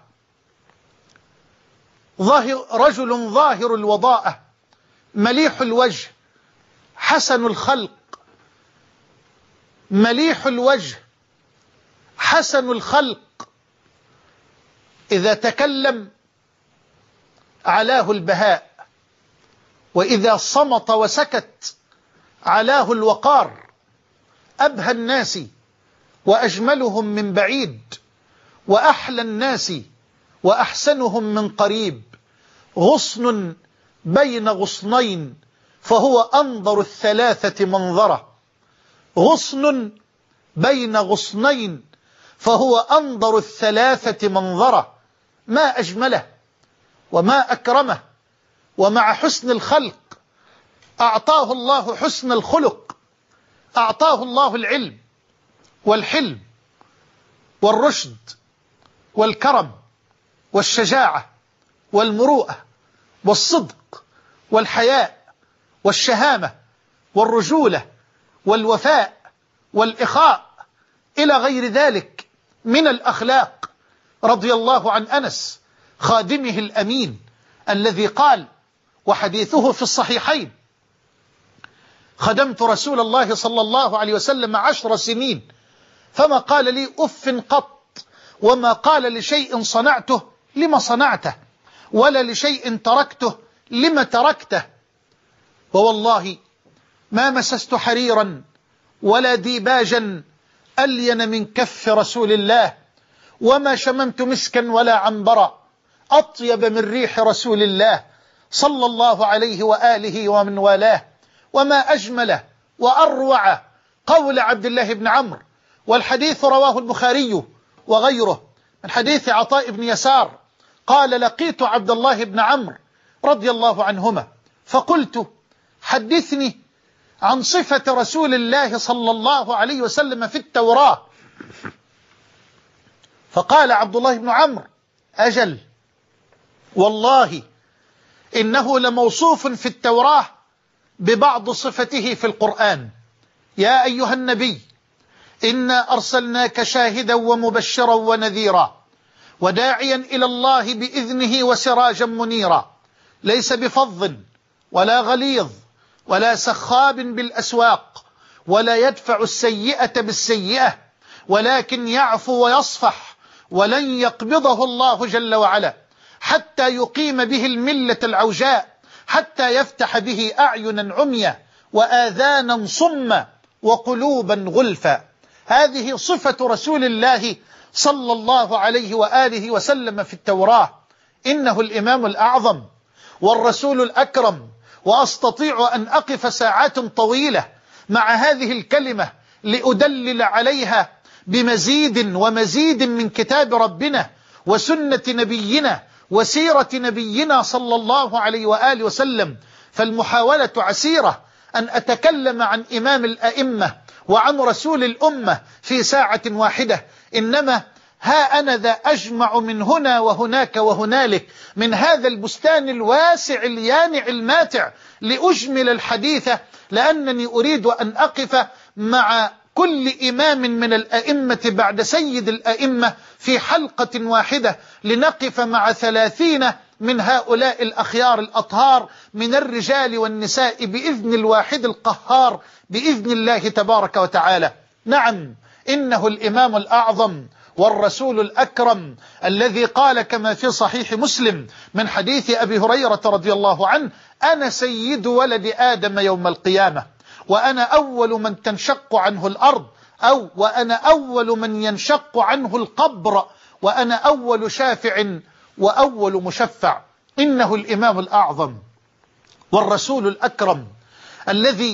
ظاهر رجل ظاهر الوضاءة مليح الوجه حسن الخلق، مليح الوجه حسن الخلق، إذا تكلم علاه البهاء، وإذا صمت وسكت علاه الوقار، أبهى الناس وأجملهم من بعيد، وأحلى الناس وأحسنهم من قريب، غصن بين غصنين فهو أنظر الثلاثة منظرة، غصن بين غصنين فهو أنظر الثلاثة منظرة. ما أجمله وما أكرمه، ومع حسن الخلق أعطاه الله حسن الخلق، أعطاه الله العلم والحلم والرشد والكرم والشجاعة والمروءة والصدق والحياء والشهامة والرجولة والوفاء والإخاء إلى غير ذلك من الأخلاق. رضي الله عن أنس خادمه الأمين الذي قال، وحديثه في الصحيحين: خدمت رسول الله صلى الله عليه وسلم عشر سنين فما قال لي أف قط، وما قال لشيء صنعته لما صنعته، ولا لشيء تركته لما تركته. ووالله ما مسست حريرا ولا ديباجا ألين من كف رسول الله، وما شممت مسكا ولا عنبرا أطيب من ريح رسول الله صلى الله عليه وآله ومن والاه. وما أجمل وأروع قول عبد الله بن عمرو، والحديث رواه البخاري وغيره من حديث عطاء بن يسار قال: لقيت عبد الله بن عمرو رضي الله عنهما فقلت: حدثني عن صفة رسول الله صلى الله عليه وسلم في التوراة. فقال عبد الله بن عمرو: أجل، والله إنه لموصوف في التوراة ببعض صفته في القرآن. يا أيها النبي إنا أرسلناك شاهدا ومبشرا ونذيرا وداعيا إلى الله بإذنه وسراجا منيرا، ليس بفظ ولا غليظ ولا سخاب بالأسواق، ولا يدفع السيئة بالسيئة، ولكن يعفو ويصفح، ولن يقبضه الله جل وعلا حتى يقيم به الملة العوجاء، حتى يفتح به أعينا عميا وآذانا صما وقلوبا غلفا. هذه صفة رسول الله صلى الله عليه وآله وسلم في التوراة. إنه الإمام الأعظم والرسول الأكرم، وأستطيع أن أقف ساعات طويلة مع هذه الكلمة لأدلل عليها بمزيد ومزيد من كتاب ربنا وسنة نبينا وسيرة نبينا صلى الله عليه وآله وسلم. فالمحاولة عسيرة أن أتكلم عن إمام الأئمة وعن رسول الأمة في ساعة واحدة، إنما ها أنا ذا أجمع من هنا وهناك وهنالك من هذا البستان الواسع اليانع الماتع لأجمل الحديث، لأنني أريد أن أقف مع كل إمام من الأئمة بعد سيد الأئمة في حلقة واحدة، لنقف مع ثلاثين من هؤلاء الأخيار الأطهار من الرجال والنساء بإذن الواحد القهار بإذن الله تبارك وتعالى. نعم، إنه الإمام الأعظم والرسول الأكرم الذي قال كما في صحيح مسلم من حديث أبي هريرة رضي الله عنه: أنا سيد ولد آدم يوم القيامة، وأنا أول من تنشق عنه الأرض، أو وأنا أول من ينشق عنه القبر، وأنا أول شافع وأول مشفع. إنه الإمام الأعظم والرسول الأكرم الذي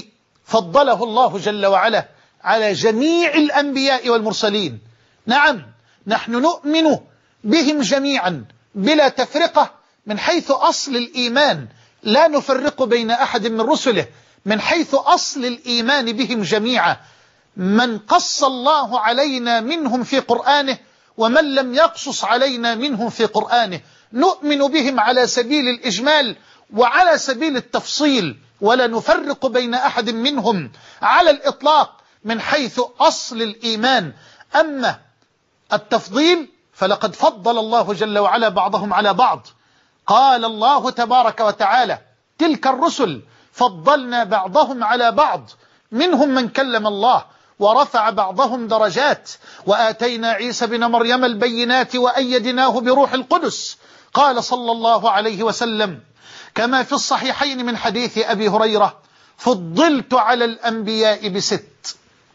فضله الله جل وعلا على جميع الأنبياء والمرسلين. نعم، نحن نؤمن بهم جميعا بلا تفرقة من حيث أصل الإيمان، لا نفرق بين أحد من رسله من حيث أصل الإيمان بهم جميعا، من قص الله علينا منهم في قرآنه ومن لم يقصص علينا منهم في قرآنه. نؤمن بهم على سبيل الإجمال وعلى سبيل التفصيل، ولا نفرق بين أحد منهم على الإطلاق من حيث أصل الإيمان. أما التفضيل فلقد فضل الله جل وعلا بعضهم على بعض. قال الله تبارك وتعالى: تلك الرسل فضلنا بعضهم على بعض، منهم من كلم الله ورفع بعضهم درجات، وآتينا عيسى بن مريم البينات وأيدناه بروح القدس. قال صلى الله عليه وسلم كما في الصحيحين من حديث أبي هريرة: فضلت على الأنبياء بست،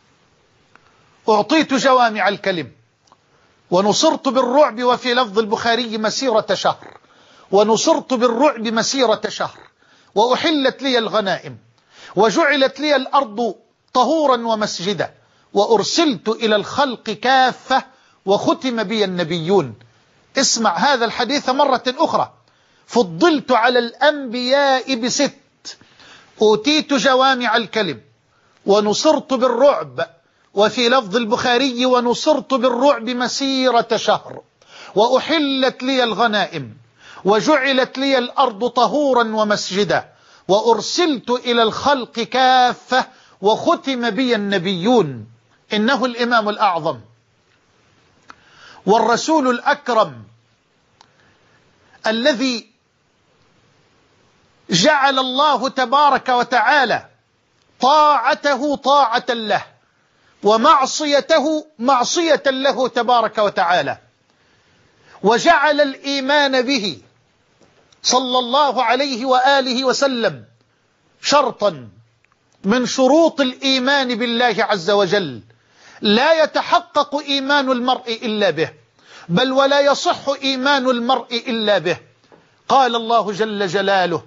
أعطيت جوامع الكلم، ونصرت بالرعب، وفي لفظ البخاري مسيرة شهر، ونصرت بالرعب مسيرة شهر، وأحلت لي الغنائم، وجعلت لي الأرض طهورا ومسجدا، وأرسلت إلى الخلق كافة، وختم بي النبيون. اسمع هذا الحديث مرة أخرى: فضلت على الأنبياء بست، أوتيت جوامع الكلم، ونصرت بالرعب، وفي لفظ البخاري ونصرت بالرعب مسيرة شهر، وأحلت لي الغنائم، وجعلت لي الأرض طهورا ومسجدا، وأرسلت إلى الخلق كافة، وختم بي النبيون. إنه الإمام الأعظم والرسول الأكرم الذي جعل الله تبارك وتعالى طاعته طاعة له، ومعصيته معصية له تبارك وتعالى، وجعل الإيمان به صلى الله عليه وآله وسلم شرطا من شروط الإيمان بالله عز وجل، لا يتحقق إيمان المرء إلا به، بل ولا يصح إيمان المرء إلا به. قال الله جل جلاله: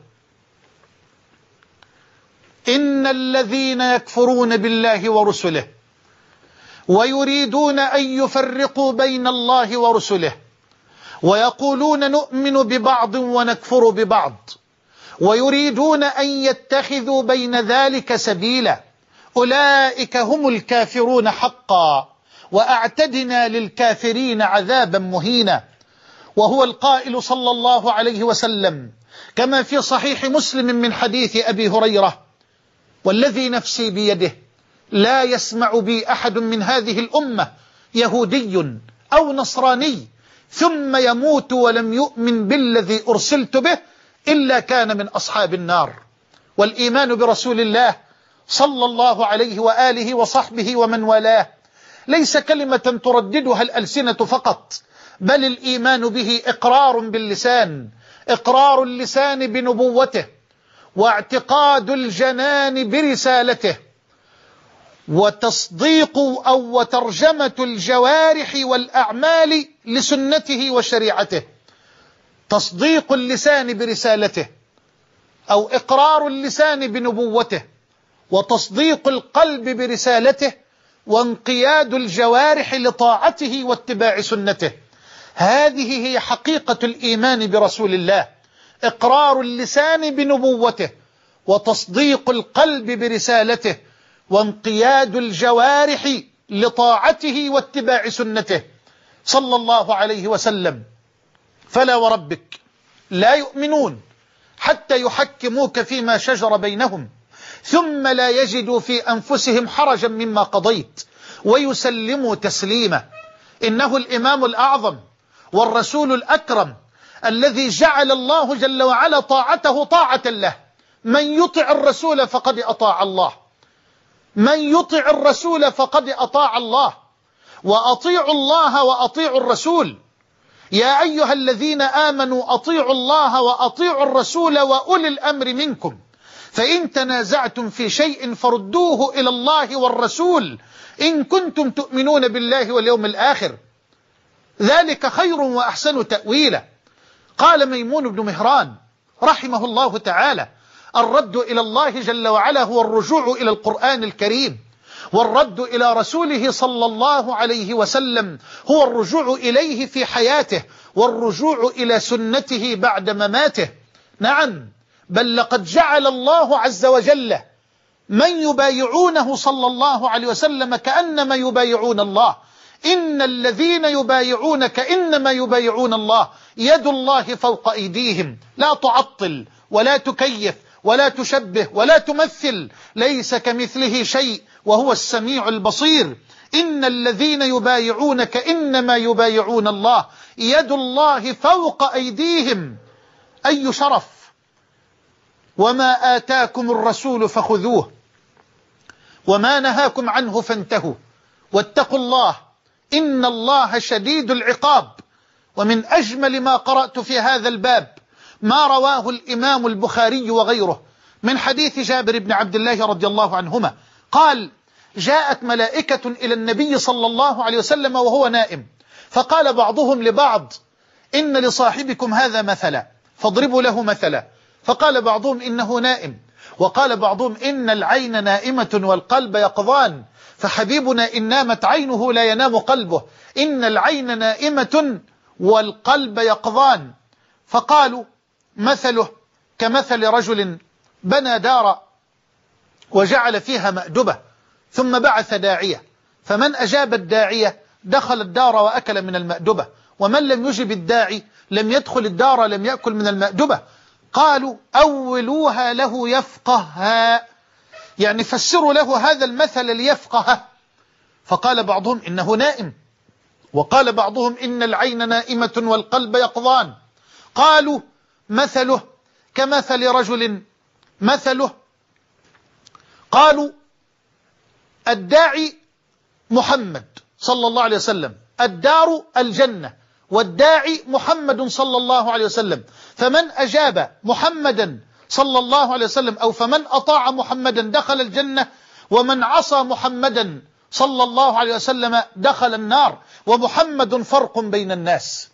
إن الذين يكفرون بالله ورسله ويريدون أن يفرقوا بين الله ورسله ويقولون نؤمن ببعض ونكفر ببعض ويريدون أن يتخذوا بين ذلك سبيلا أولئك هم الكافرون حقا وأعتدنا للكافرين عذابا مهينا. وهو القائل صلى الله عليه وسلم كما في صحيح مسلم من حديث أبي هريرة: والذي نفسي بيده لا يسمع بي أحد من هذه الأمة يهودي أو نصراني ثم يموت ولم يؤمن بالذي أرسلت به إلا كان من أصحاب النار. والإيمان برسول الله صلى الله عليه وآله وصحبه ومن والاه ليس كلمة ترددها الألسنة فقط، بل الإيمان به إقرار باللسان، إقرار اللسان بنبوته، واعتقاد الجنان برسالته، وتصديق أو وترجمة الجوارح والأعمال لسنته وشريعته. تصديق اللسان برسالته أو إقرار اللسان بنبوته، وتصديق القلب برسالته، وانقياد الجوارح لطاعته واتباع سنته. هذه هي حقيقة الإيمان برسول الله: إقرار اللسان بنبوته، وتصديق القلب برسالته، وانقياد الجوارح لطاعته واتباع سنته صلى الله عليه وسلم. فلا وربك لا يؤمنون حتى يحكموك فيما شجر بينهم ثم لا يجدوا في أنفسهم حرجا مما قضيت ويسلموا تسليما. إنه الإمام الأعظم والرسول الأكرم الذي جعل الله جل وعلا طاعته طاعة له. من يطع الرسول فقد أطاع الله، من يطع الرسول فقد أطاع الله، وأطيعوا الله وأطيعوا الرسول. يا أيها الذين آمنوا أطيعوا الله وأطيعوا الرسول وأولي الأمر منكم، فإن تنازعتم في شيء فردوه إلى الله والرسول إن كنتم تؤمنون بالله واليوم الآخر، ذلك خير وأحسن تأويلا. قال ميمون بن مهران رحمه الله تعالى: الرد إلى الله جل وعلا هو الرجوع إلى القرآن الكريم، والرد إلى رسوله صلى الله عليه وسلم هو الرجوع إليه في حياته، والرجوع إلى سنته بعد مماته. نعم، بل لقد جعل الله عز وجل من يبايعونه صلى الله عليه وسلم كأنما يبايعون الله. إن الذين يبايعونك إنما يبايعون الله، يد الله فوق أيديهم، لا تعطل ولا تكيف ولا تشبه ولا تمثل، ليس كمثله شيء وهو السميع البصير. إن الذين يبايعونك إنما يبايعون الله، يد الله فوق أيديهم. أي شرف! وما آتاكم الرسول فخذوه وما نهاكم عنه فانتهوا واتقوا الله إن الله شديد العقاب. ومن أجمل ما قرأت في هذا الباب ما رواه الإمام البخاري وغيره من حديث جابر بن عبد الله رضي الله عنهما قال: جاءت ملائكة إلى النبي صلى الله عليه وسلم وهو نائم، فقال بعضهم لبعض: إن لصاحبكم هذا مثلا فاضربوا له مثلا. فقال بعضهم: إنه نائم. وقال بعضهم: إن العين نائمة والقلب يقظان، فحبيبنا إن نامت عينه لا ينام قلبه، إن العين نائمة والقلب يقظان. فقالوا: مثله كمثل رجل بنى دار وجعل فيها مأدبة ثم بعث داعية، فمن أجاب الداعية دخل الدار وأكل من المأدبة، ومن لم يجب الداعي لم يدخل الدار لم يأكل من المأدبة. قالوا: أولوها له يفقهها، يعني فسروا له هذا المثل ليفقهه. فقال بعضهم: إنه نائم. وقال بعضهم: إن العين نائمة والقلب يقظان. قالوا: مثله كمثل رجل مثله. قالوا: الداعي محمد صلى الله عليه وسلم، الدار الجنة، والداعي محمد صلى الله عليه وسلم، فمن أجاب محمدا صلى الله عليه وسلم أو فمن أطاع محمدا دخل الجنة، ومن عصى محمدا صلى الله عليه وسلم دخل النار. ومحمد فرق بين الناس،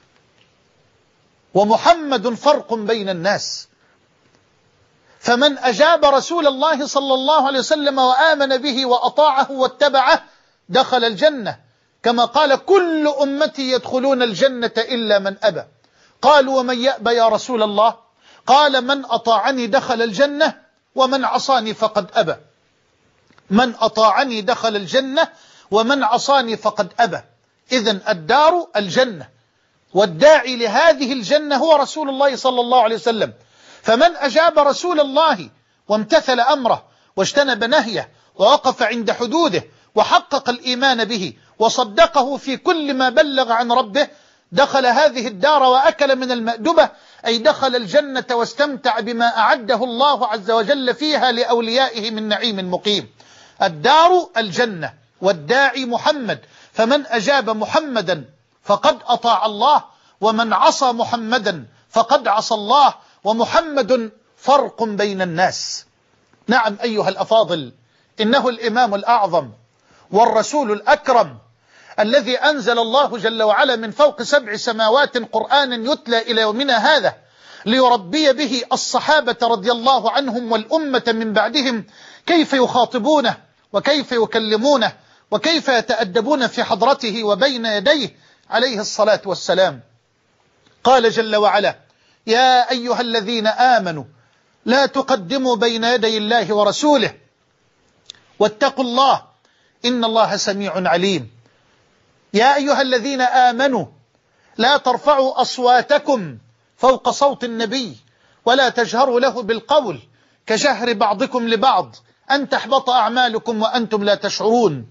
ومحمد فرق بين الناس. فمن أجاب رسول الله صلى الله عليه وسلم وآمن به وأطاعه واتبعه دخل الجنة، كما قال: كل أمتي يدخلون الجنة إلا من أبى. قالوا: ومن يأبى يا رسول الله؟ قال: من أطاعني دخل الجنة ومن عصاني فقد أبى. من أطاعني دخل الجنة ومن عصاني فقد أبى. إذن الدار الجنة، والداعي لهذه الجنة هو رسول الله صلى الله عليه وسلم. فمن أجاب رسول الله وامتثل أمره واجتنب نهيه ووقف عند حدوده وحقق الإيمان به وصدقه في كل ما بلغ عن ربه دخل هذه الدار وأكل من المأدبة، أي دخل الجنة واستمتع بما أعده الله عز وجل فيها لأوليائه من نعيم مقيم. الدار الجنة والداعي محمد، فمن أجاب محمدا فقد أطاع الله، ومن عصى محمدا فقد عصى الله، ومحمد فرق بين الناس. نعم أيها الأفاضل، إنه الإمام الأعظم والرسول الأكرم الذي أنزل الله جل وعلا من فوق سبع سماوات قرآنا يتلى إلى يومنا هذا ليربي به الصحابة رضي الله عنهم والأمة من بعدهم كيف يخاطبونه وكيف يكلمونه وكيف يتأدبون في حضرته وبين يديه عليه الصلاة والسلام. قال جل وعلا: يا أيها الذين آمنوا لا تقدموا بين يدي الله ورسوله واتقوا الله إن الله سميع عليم. يا أيها الذين آمنوا لا ترفعوا أصواتكم فوق صوت النبي ولا تجهروا له بالقول كجهر بعضكم لبعض أن تحبط أعمالكم وأنتم لا تشعرون.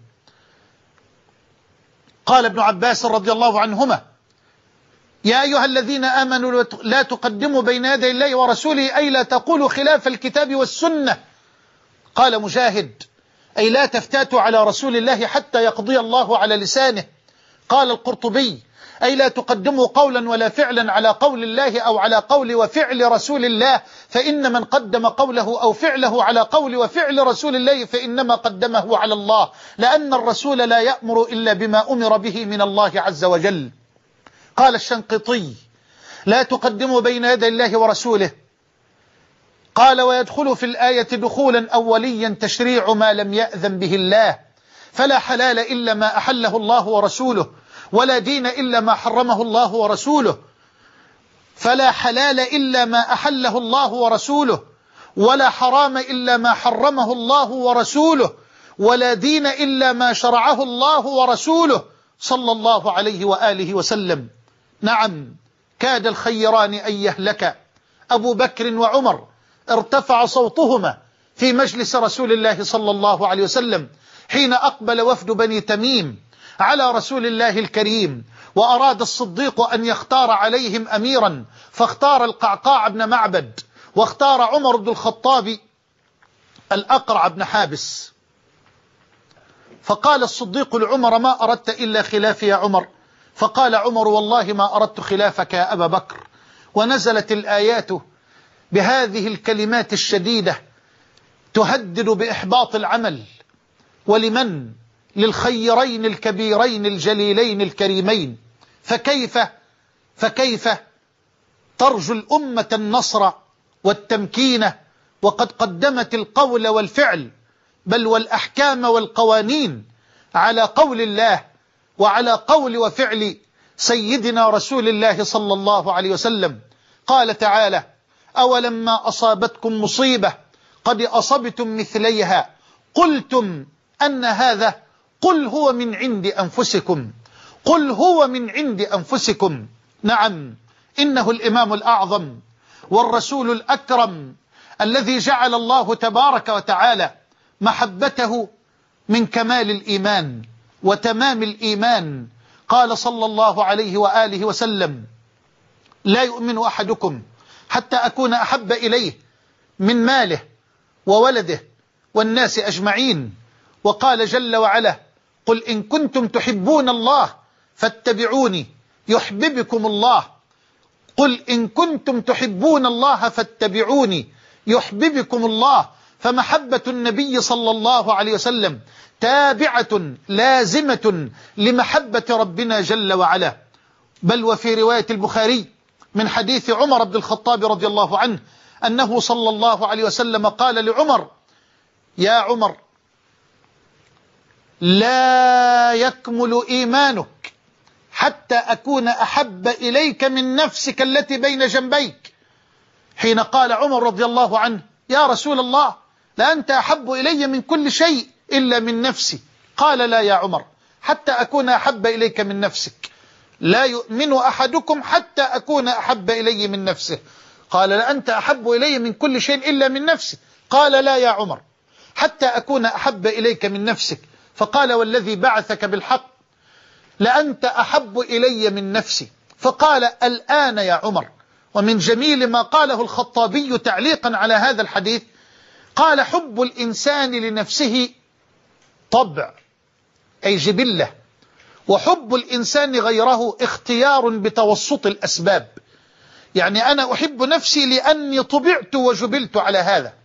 قال ابن عباس رضي الله عنهما: يا أيها الذين آمنوا لا تقدموا بين يدي الله ورسوله، أي لا تقولوا خلاف الكتاب والسنة. قال مجاهد: أي لا تفتاتوا على رسول الله حتى يقضي الله على لسانه. قال القرطبي: أي لا تقدموا قولا ولا فعلا على قول الله أو على قول وفعل رسول الله، فإن من قدم قوله أو فعله على قول وفعل رسول الله فإنما قدمه على الله، لأن الرسول لا يأمر إلا بما أمر به من الله عز وجل. قال الشنقيطي: لا تقدموا بين يدي الله ورسوله، قال ويدخل في الآية دخولا أوليا تشريع ما لم يأذن به الله، فلا حلال إلا ما أحله الله ورسوله، ولا دين إلا ما حرمه الله ورسوله. فلا حلال إلا ما أحله الله ورسوله، ولا حرام إلا ما حرمه الله ورسوله، ولا دين إلا ما شرعه الله ورسوله صلى الله عليه وآله وسلم. نعم، كاد الخيران أن يهلك أبو بكر وعمر، ارتفع صوتهما في مجلس رسول الله صلى الله عليه وسلم حين أقبل وفد بني تميم على رسول الله الكريم، وأراد الصديق أن يختار عليهم أميرا، فاختار القعقاع بن معبد، واختار عمر بن الخطاب الأقرع بن حابس. فقال الصديق لعمر: ما أردت إلا خلافي يا عمر؟ فقال عمر: والله ما أردت خلافك يا أبا بكر. ونزلت الآيات بهذه الكلمات الشديدة تهدد بإحباط العمل. ولمن؟ للخيرين الكبيرين الجليلين الكريمين. فكيف فكيف ترجو الأمة النصر والتمكين وقد قدمت القول والفعل، بل والأحكام والقوانين، على قول الله وعلى قول وفعل سيدنا رسول الله صلى الله عليه وسلم. قال تعالى: أولما أصابتكم مصيبة قد أصبتم مثليها قلتم أن هذا، قل هو من عند أنفسكم، قل هو من عند أنفسكم. نعم، إنه الإمام الأعظم والرسول الأكرم الذي جعل الله تبارك وتعالى محبته من كمال الإيمان وتمام الإيمان. قال صلى الله عليه وآله وسلم: لا يؤمن أحدكم حتى أكون أحب إليه من ماله وولده والناس أجمعين. وقال جل وعلا: قل إن كنتم تحبون الله فاتبعوني يحببكم الله، قل إن كنتم تحبون الله فاتبعوني يحببكم الله. فمحبة النبي صلى الله عليه وسلم تابعة لازمة لمحبة ربنا جل وعلا. بل وفي رواية البخاري من حديث عمر بن الخطاب رضي الله عنه أنه صلى الله عليه وسلم قال لعمر: يا عمر، لا يكمل إيمانك حتى أكون أحب إليك من نفسك التي بين جنبيك. حين قال عمر رضي الله عنه: يا رسول الله، لأنت أحب إلي من كل شيء إلا من نفسي. قال: لا يا عمر، حتى أكون أحب إليك من نفسك. لا يؤمن أحدكم حتى أكون أحب إلي من نفسه. قال: لا، أنت أحب إلي من كل شيء إلا من نفسي. قال: لا يا عمر، حتى أكون أحب إليك من نفسك. فقال: والذي بعثك بالحق لأنت أحب إلي من نفسي. فقال: الآن يا عمر. ومن جميل ما قاله الخطابي تعليقا على هذا الحديث، قال: حب الإنسان لنفسه طبع، أي جبلة، وحب الإنسان غيره اختيار بتوسط الأسباب. يعني أنا أحب نفسي لأني طبعت وجبلت على هذا،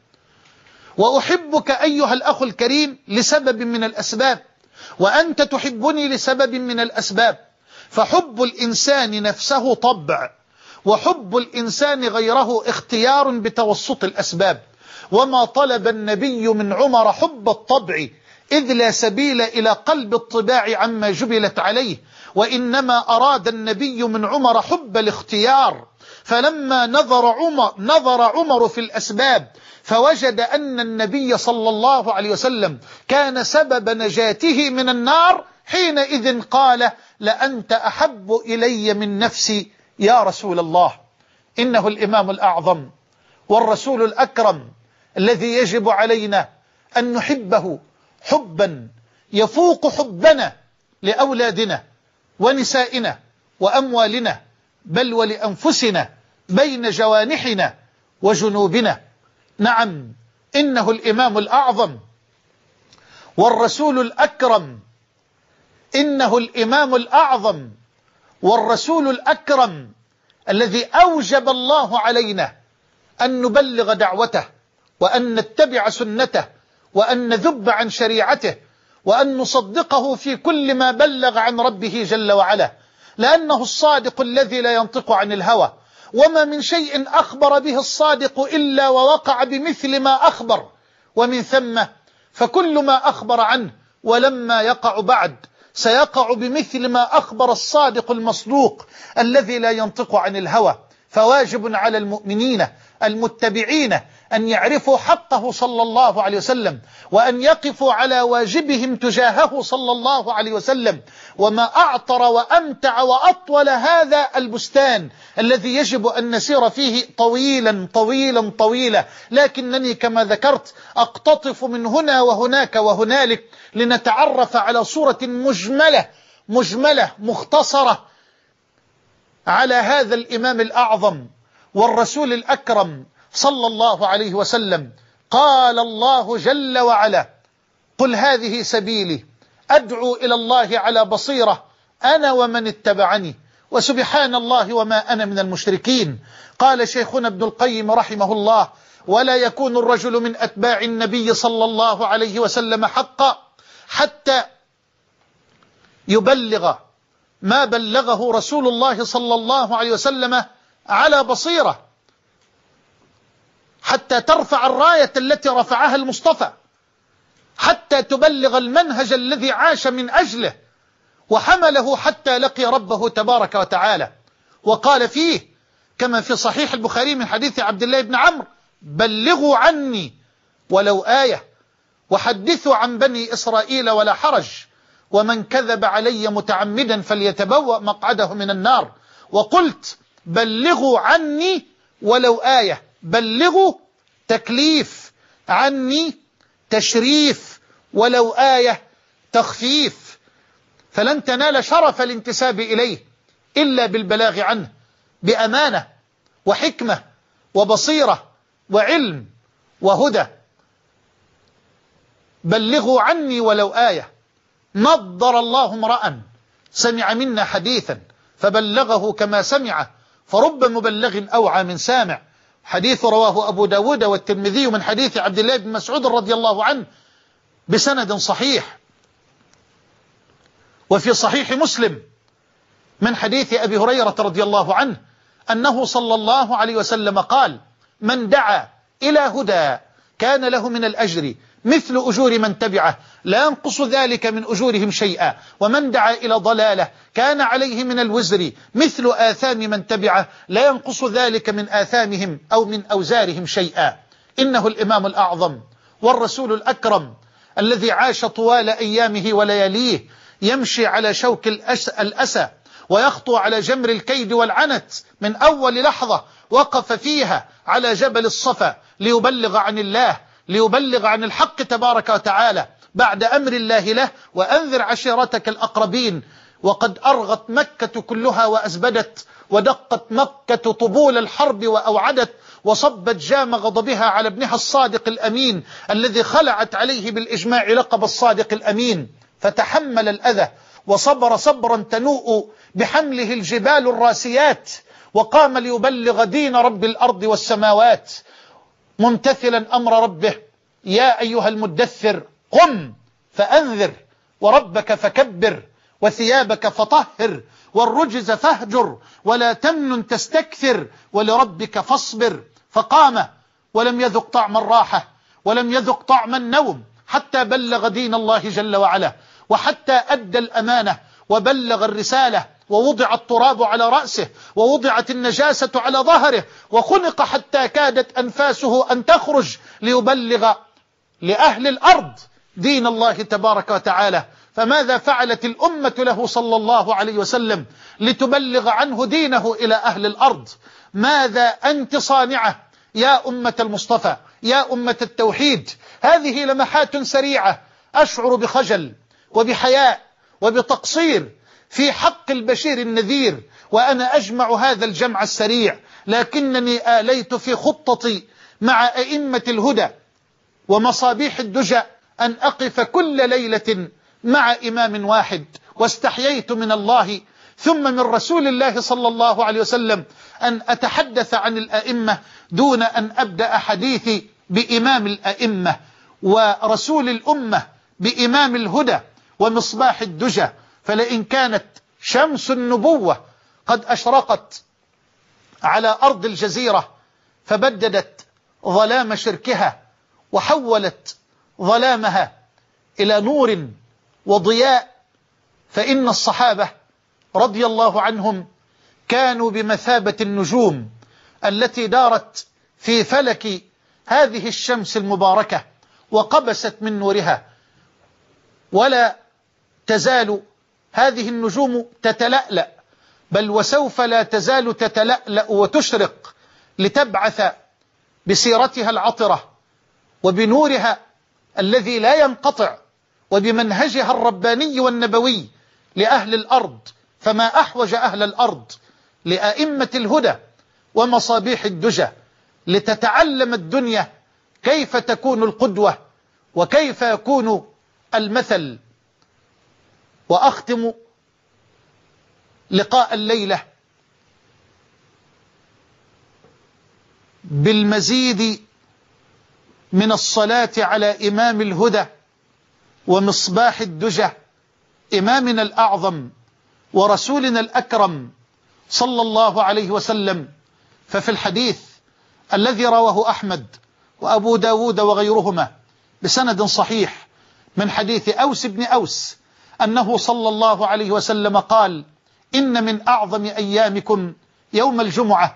وأحبك أيها الأخ الكريم لسبب من الأسباب، وأنت تحبني لسبب من الأسباب. فحب الإنسان نفسه طبع، وحب الإنسان غيره اختيار بتوسط الأسباب. وما طلب النبي من عمر حب الطبع، إذ لا سبيل إلى قلب الطباع عما جبلت عليه، وإنما أراد النبي من عمر حب الاختيار. فلما نظر عمر, نظر عمر في الأسباب فوجد أن النبي صلى الله عليه وسلم كان سبب نجاته من النار، حينئذ قال: لأنت أحب إلي من نفسي يا رسول الله. إنه الإمام الأعظم والرسول الأكرم الذي يجب علينا أن نحبه حبا يفوق حبنا لأولادنا ونسائنا وأموالنا، بل ولأنفسنا بين جوانحنا وجنوبنا. نعم، إنه الإمام الأعظم والرسول الأكرم، إنه الإمام الأعظم والرسول الأكرم الذي أوجب الله علينا أن نبلغ دعوته، وأن نتبع سنته، وأن نذب عن شريعته، وأن نصدقه في كل ما بلغ عن ربه جل وعلا، لأنه الصادق الذي لا ينطق عن الهوى، وما من شيء أخبر به الصادق إلا ووقع بمثل ما أخبر، ومن ثم فكل ما أخبر عنه ولما يقع بعد سيقع بمثل ما أخبر الصادق المصدوق الذي لا ينطق عن الهوى. فواجب على المؤمنين المتبعين أن يعرفوا حقه صلى الله عليه وسلم، وأن يقفوا على واجبهم تجاهه صلى الله عليه وسلم. وما أعطر وأمتع وأطول هذا البستان الذي يجب أن نسير فيه طويلا طويلا طويلا، لكنني كما ذكرت أقتطف من هنا وهناك وهنالك لنتعرف على صورة مجملة مجملة مختصرة على هذا الإمام الأعظم والرسول الأكرم صلى الله عليه وسلم. قال الله جل وعلا: قل هذه سبيلي أدعو إلى الله على بصيرة أنا ومن اتبعني وسبحان الله وما أنا من المشركين. قال شيخنا ابن القيم رحمه الله: ولا يكون الرجل من أتباع النبي صلى الله عليه وسلم حقا حتى يبلغ ما بلغه رسول الله صلى الله عليه وسلم على بصيرة، حتى ترفع الراية التي رفعها المصطفى، حتى تبلغ المنهج الذي عاش من أجله وحمله حتى لقي ربه تبارك وتعالى. وقال فيه كما في صحيح البخاري من حديث عبد الله بن عمرو: بلغوا عني ولو آية وحدثوا عن بني إسرائيل ولا حرج، ومن كذب علي متعمدا فليتبوأ مقعده من النار. وقلت: بلغوا عني ولو آية. بلغوا تكليف، عني تشريف، ولو آية تخفيف. فلن تنال شرف الانتساب إليه إلا بالبلاغ عنه بأمانة وحكمة وبصيرة وعلم وهدى. بلغوا عني ولو آية. نضر الله امرأ سمع منا حديثا فبلغه كما سمعه، فرب مبلغ أوعى من سامع. حديث رواه أبو داود والترمذي من حديث عبد الله بن مسعود رضي الله عنه بسند صحيح. وفي صحيح مسلم من حديث أبي هريرة رضي الله عنه أنه صلى الله عليه وسلم قال: من دعا إلى هدى كان له من الأجر مثل أجور من تبعه لا ينقص ذلك من أجورهم شيئا، ومن دعا إلى ضلالة كان عليه من الوزر مثل آثام من تبعه لا ينقص ذلك من آثامهم أو من أوزارهم شيئا. إنه الإمام الأعظم والرسول الأكرم الذي عاش طوال أيامه ولياليه يمشي على شوك الأسى ويخطو على جمر الكيد والعنت من أول لحظة وقف فيها على جبل الصفا ليبلغ عن الله، ليبلغ عن الحق تبارك وتعالى بعد أمر الله له: وأنذر عشيرتك الأقربين. وقد أرغت مكة كلها وأزبدت، ودقت مكة طبول الحرب وأوعدت، وصبت جام غضبها على ابنها الصادق الأمين الذي خلعت عليه بالإجماع لقب الصادق الأمين، فتحمل الأذى وصبر صبرا تنوء بحمله الجبال الراسيات، وقام ليبلغ دين رب الأرض والسماوات ممتثلا أمر ربه: يا أيها المدثر قم فأنذر وربك فكبر وثيابك فطهر والرجز فاهجر ولا تمنن تستكثر ولربك فاصبر. فقام ولم يذق طعم الراحة ولم يذق طعم النوم حتى بلغ دين الله جل وعلا، وحتى أدى الأمانة وبلغ الرسالة، ووضع التراب على رأسه ووضعت النجاسة على ظهره وخنق حتى كادت أنفاسه أن تخرج ليبلغ لأهل الأرض دين الله تبارك وتعالى. فماذا فعلت الأمة له صلى الله عليه وسلم لتبلغ عنه دينه إلى أهل الأرض؟ ماذا أنت صانعة يا أمة المصطفى، يا أمة التوحيد؟ هذه لمحات سريعة أشعر بخجل وبحياء وبتقصير في حق البشير النذير وأنا أجمع هذا الجمع السريع، لكنني آليت في خطتي مع أئمة الهدى ومصابيح الدجى أن أقف كل ليلة مع إمام واحد، واستحييت من الله ثم من رسول الله صلى الله عليه وسلم أن أتحدث عن الأئمة دون أن أبدأ حديثي بإمام الأئمة ورسول الأمة، بإمام الهدى ومصباح الدجى. فلئن كانت شمس النبوة قد أشرقت على أرض الجزيرة فبددت ظلام شركها وحولت ظلامها إلى نور وضياء. فإن الصحابة رضي الله عنهم كانوا بمثابة النجوم التي دارت في فلك هذه الشمس المباركة وقبست من نورها، ولا تزال هذه النجوم تتلألأ، بل وسوف لا تزال تتلألأ وتشرق لتبعث بسيرتها العطرة وبنورها الذي لا ينقطع وبمنهجها الرباني والنبوي لأهل الأرض. فما أحوج أهل الأرض لأئمة الهدى ومصابيح الدجى لتتعلم الدنيا كيف تكون القدوة وكيف يكون المثل. وأختم لقاء الليلة بالمزيد من الصلاة على إمام الهدى ومصباح الدجى، إمامنا الأعظم ورسولنا الأكرم صلى الله عليه وسلم. ففي الحديث الذي رواه أحمد وأبو داود وغيرهما بسند صحيح من حديث أوس بن أوس أنه صلى الله عليه وسلم قال: إن من أعظم أيامكم يوم الجمعة،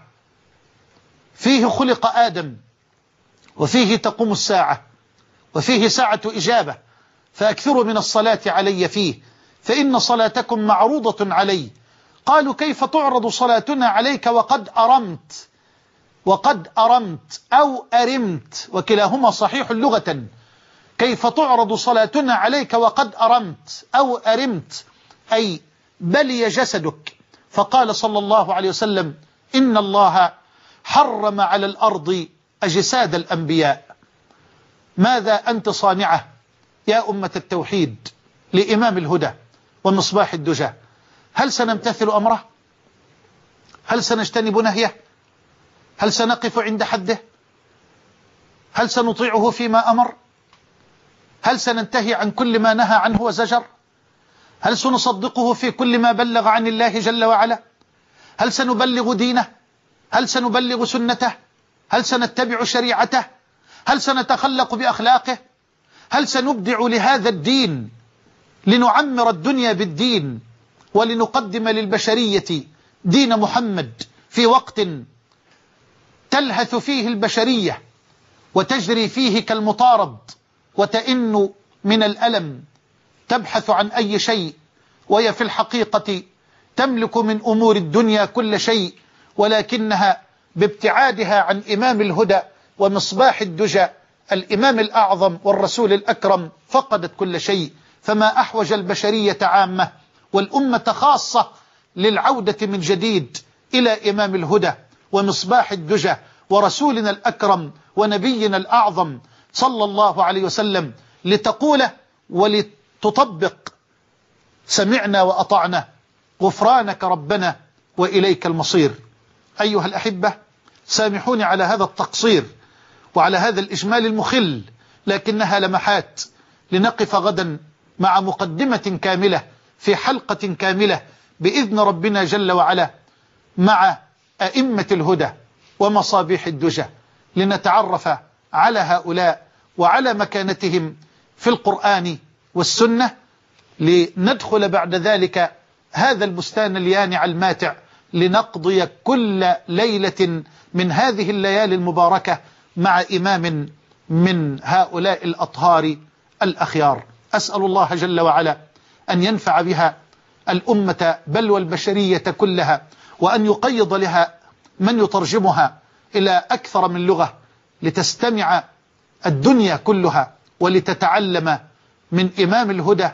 فيه خلق آدم، وفيه تقوم الساعة، وفيه ساعة إجابة، فأكثروا من الصلاة علي فيه، فإن صلاتكم معروضة علي. قالوا: كيف تعرض صلاتنا عليك وقد أرمت؟ وقد أرمت أو أرمت وكلاهما صحيح لغة. كيف تعرض صلاتنا عليك وقد أرمت أو أرمت، أي بلي جسدك. فقال صلى الله عليه وسلم: إن الله حرم على الأرض أجساد الأنبياء. ماذا أنت صانعة يا أمة التوحيد لإمام الهدى ومصباح الدجى؟ هل سنمتثل أمره؟ هل سنجتنب نهيه؟ هل سنقف عند حده؟ هل سنطيعه فيما أمر؟ هل سننتهي عن كل ما نهى عنه وزجر؟ هل سنصدقه في كل ما بلغ عن الله جل وعلا؟ هل سنبلغ دينه؟ هل سنبلغ سنته؟ هل سنتبع شريعته؟ هل سنتخلق بأخلاقه؟ هل سنبدع لهذا الدين لنعمر الدنيا بالدين ولنقدم للبشرية دين محمد في وقت تلهث فيه البشرية وتجري فيه كالمطارد وتئن من الألم، تبحث عن أي شيء وهي في الحقيقة تملك من أمور الدنيا كل شيء، ولكنها بابتعادها عن إمام الهدى ومصباح الدجى الإمام الأعظم والرسول الأكرم فقدت كل شيء. فما أحوج البشرية عامة والأمة خاصة للعودة من جديد إلى إمام الهدى ومصباح الدجى ورسولنا الأكرم ونبينا الأعظم صلى الله عليه وسلم، لتقول ولتطبق: سمعنا وأطعنا غفرانك ربنا وإليك المصير. أيها الأحبة، سامحوني على هذا التقصير وعلى هذا الإجمال المخل، لكنها لمحات لنقف غدا مع مقدمة كاملة في حلقة كاملة بإذن ربنا جل وعلا مع أئمة الهدى ومصابيح الدجى، لنتعرف على هؤلاء وعلى مكانتهم في القرآن والسنة، لندخل بعد ذلك هذا البستان اليانع الماتع لنقضي كل ليلة من هذه الليالي المباركة مع إمام من هؤلاء الأطهار الأخيار. أسأل الله جل وعلا أن ينفع بها الأمة بل والبشرية كلها، وأن يقيض لها من يترجمها إلى أكثر من لغة لتستمع الدنيا كلها ولتتعلم من إمام الهدى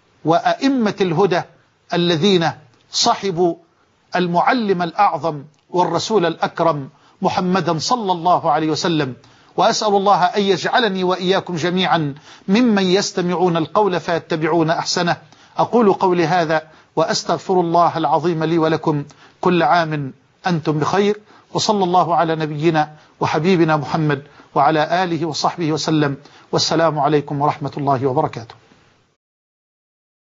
وأئمة الهدى الذين صحبوا المعلم الأعظم والرسول الأكرم محمدا صلى الله عليه وسلم. وأسأل الله أن يجعلني وإياكم جميعا ممن يستمعون القول فيتبعون أحسنه. أقول قولي هذا وأستغفر الله العظيم لي ولكم. كل عام أنتم بخير، وصلى الله على نبينا وحبيبنا محمد وعلى آله وصحبه وسلم، والسلام عليكم ورحمة الله وبركاته.